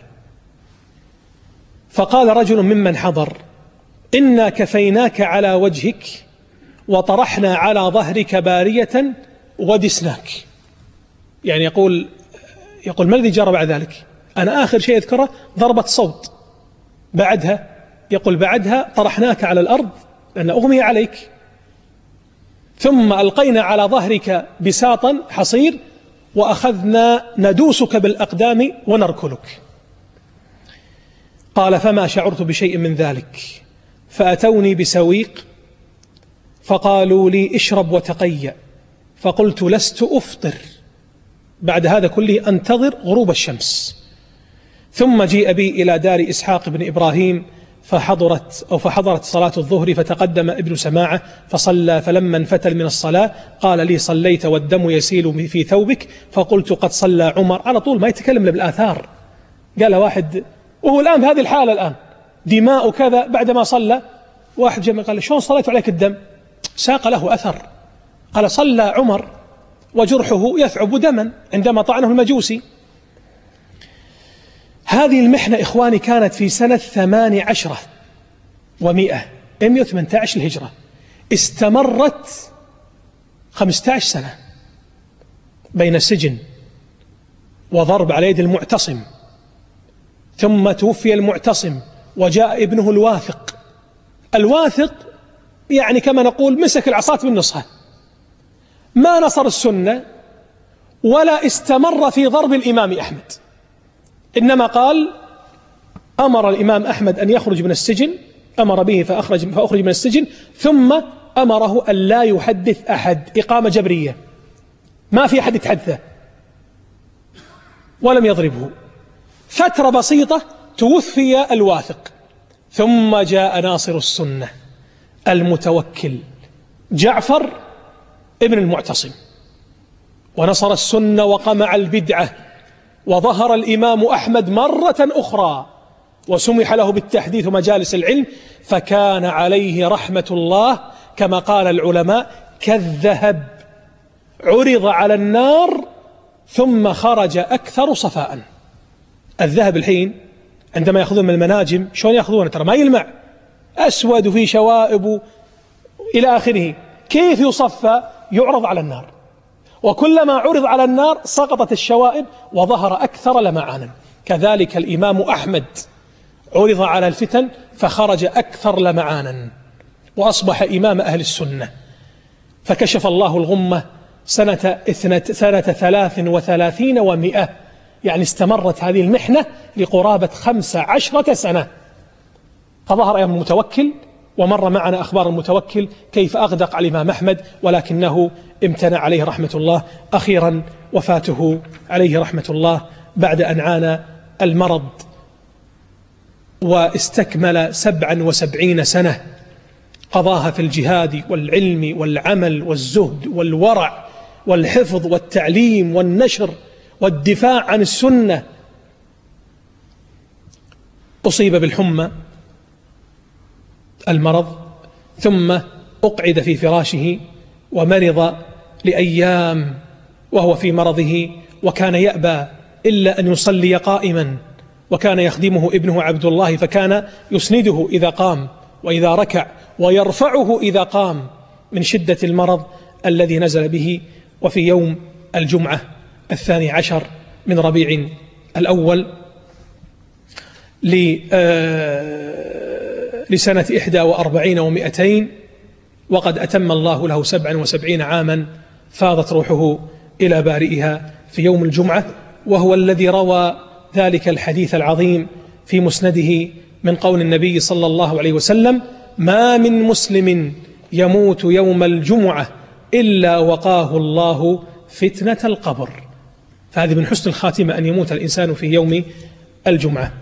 فقال رجل ممن حضر إنا كفيناك على وجهك وطرحنا على ظهرك بارية ودسناك. يعني يقول ما الذي جرى بعد ذلك؟ أنا آخر شيء أذكره ضربة صوت، بعدها طرحناك على الأرض لأن أغمي عليك، ثم ألقينا على ظهرك بساطا حصير وأخذنا ندوسك بالأقدام ونركلك. قال فما شعرت بشيء من ذلك، فأتوني بسويق فقالوا لي اشرب وتقيأ، فقلت لست أفطر بعد هذا كله أنتظر غروب الشمس. ثم جيء بي إلى دار إسحاق بن إبراهيم فحضرت صلاة الظهر، فتقدم ابن سماعة فصلى، فلما انفتل من الصلاة قال لي صليت والدم يسيل في ثوبك؟ فقلت قد صلى عمر. على طول ما يتكلم بالآثار، قال واحد وهو الآن بهذه الحالة الآن دماء كذا، بعدما صلى واحد جمع قال شلون صليت عليك الدم؟ ساق له أثر، قال صلى عمر وجرحه يثعب دما عندما طعنه المجوسي. هذه المحنة إخواني كانت في سنة 18 و100 118 الهجرة، استمرت 15 سنة بين السجن وضرب على يد المعتصم، ثم توفي المعتصم وجاء ابنه الواثق يعني كما نقول مسك العصاة من نصها، ما نصر السنة ولا استمر في ضرب الإمام أحمد، إنما قال أمر الإمام أحمد أن يخرج من السجن، أمر به فأخرج من السجن، ثم أمره أن لا يحدث أحد، إقامة جبرية، ما في أحد يتحدثه، ولم يضربه. فترة بسيطة توفي الواثق، ثم جاء ناصر السنة المتوكل جعفر ابن المعتصم، ونصر السنة وقمع البدعة، وظهر الإمام أحمد مرة أخرى وسمح له بالتحديث مجالس العلم، فكان عليه رحمة الله كما قال العلماء كالذهب عرض على النار ثم خرج أكثر صفاء. الذهب الحين عندما يأخذون من المناجم شلون يأخذونه؟ ترى ما يلمع، أسود وفي شوائب إلى آخره. كيف يصفى؟ يعرض على النار، وكلما عرض على النار سقطت الشوائب وظهر أكثر لمعانا. كذلك الإمام أحمد عرض على الفتن فخرج أكثر لمعانا وأصبح إمام أهل السنة، فكشف الله الغمة سنة 33 و100، يعني استمرت هذه المحنة لقرابة 15 سنة. فظهر أيام المتوكل ومر معنا أخبار المتوكل كيف أغدق على الإمام أحمد ولكنه امتنع عليه رحمة الله. أخيرا وفاته عليه رحمة الله بعد أن عانى المرض واستكمل 77 سنة قضاها في الجهاد والعلم والعمل والزهد والورع والحفظ والتعليم والنشر والدفاع عن السنة. أصيب بالحمى المرض ثم أقعد في فراشه ومرض لأيام وهو في مرضه، وكان يأبى إلا أن يصلي قائما، وكان يخدمه ابنه عبد الله فكان يسنده إذا قام وإذا ركع ويرفعه إذا قام من شدة المرض الذي نزل به. وفي يوم الجمعة 12 من ربيع الأول لسنة 41 و200 وقد أتم الله له 77 عاما فاضت روحه إلى بارئها في يوم الجمعة، وهو الذي روى ذلك الحديث العظيم في مسنده من قول النبي صلى الله عليه وسلم: ما من مسلم يموت يوم الجمعة إلا وقاه الله فتنة القبر. فهذه من حسن الخاتمة أن يموت الإنسان في يوم الجمعة.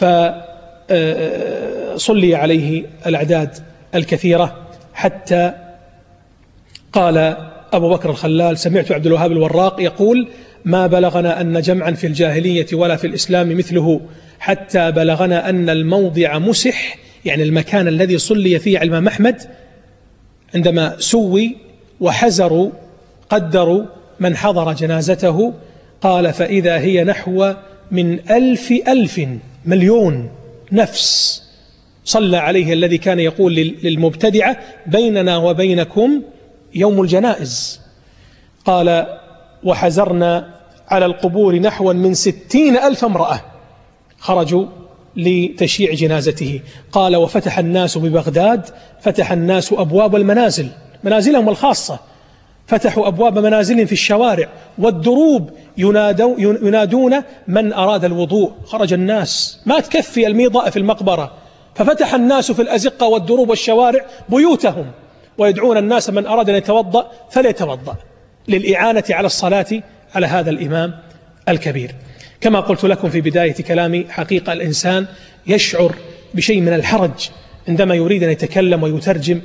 فصلي عليه الأعداد الكثيرة حتى قال أبو بكر الخلال: سمعت عبد الوهاب الوراق يقول: ما بلغنا أن جمعا في الجاهلية ولا في الإسلام مثله، حتى بلغنا أن الموضع مسح، يعني المكان الذي صلي فيه على الإمام أحمد، عندما سوي وحزروا قدروا من حضر جنازته، قال: فإذا هي نحو من 1000 مليون نفس صلى عليه الذي كان يقول للمبتدعة: بيننا وبينكم يوم الجنائز. قال: وحزرنا على القبور نحو من 60,000 امرأة خرجوا لتشييع جنازته. قال: وفتح الناس ببغداد، فتح الناس أبواب المنازل، منازلهم الخاصة، فتحوا أبواب منازلهم في الشوارع والدروب، ينادون من أراد الوضوء. خرج الناس، ما تكفي الميضاء في المقبرة، ففتح الناس في الأزقة والدروب والشوارع بيوتهم، ويدعون الناس من أراد أن يتوضأ فليتوضأ، للإعانة على الصلاة على هذا الإمام الكبير. كما قلت لكم في بداية كلامي، حقيقة الإنسان يشعر بشيء من الحرج عندما يريد أن يتكلم ويترجم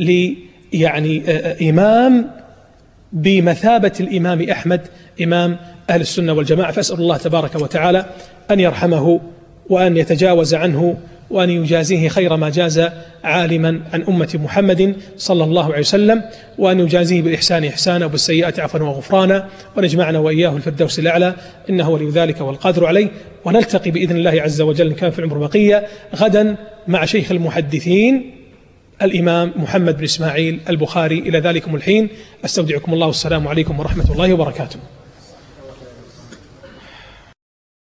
إمام بمثابة الإمام أحمد إمام أهل السنة والجماعة. فأسأل الله تبارك وتعالى أن يرحمه وأن يتجاوز عنه وأن يجازيه خير ما جاز عالما عن أمة محمد صلى الله عليه وسلم، وأن يجازيه بالإحسان إحسانا وبالسيئات عفوا وغفرانا، ونجمعنا وإياه الفردوس الأعلى، إنه ولي ذلك والقادر عليه. ونلتقي بإذن الله عز وجل إن كان في العمر بقية غدا مع شيخ المحدثين الإمام محمد بن إسماعيل البخاري. إلى ذلكم الحين أستودعكم الله، والسلام عليكم ورحمة الله وبركاته.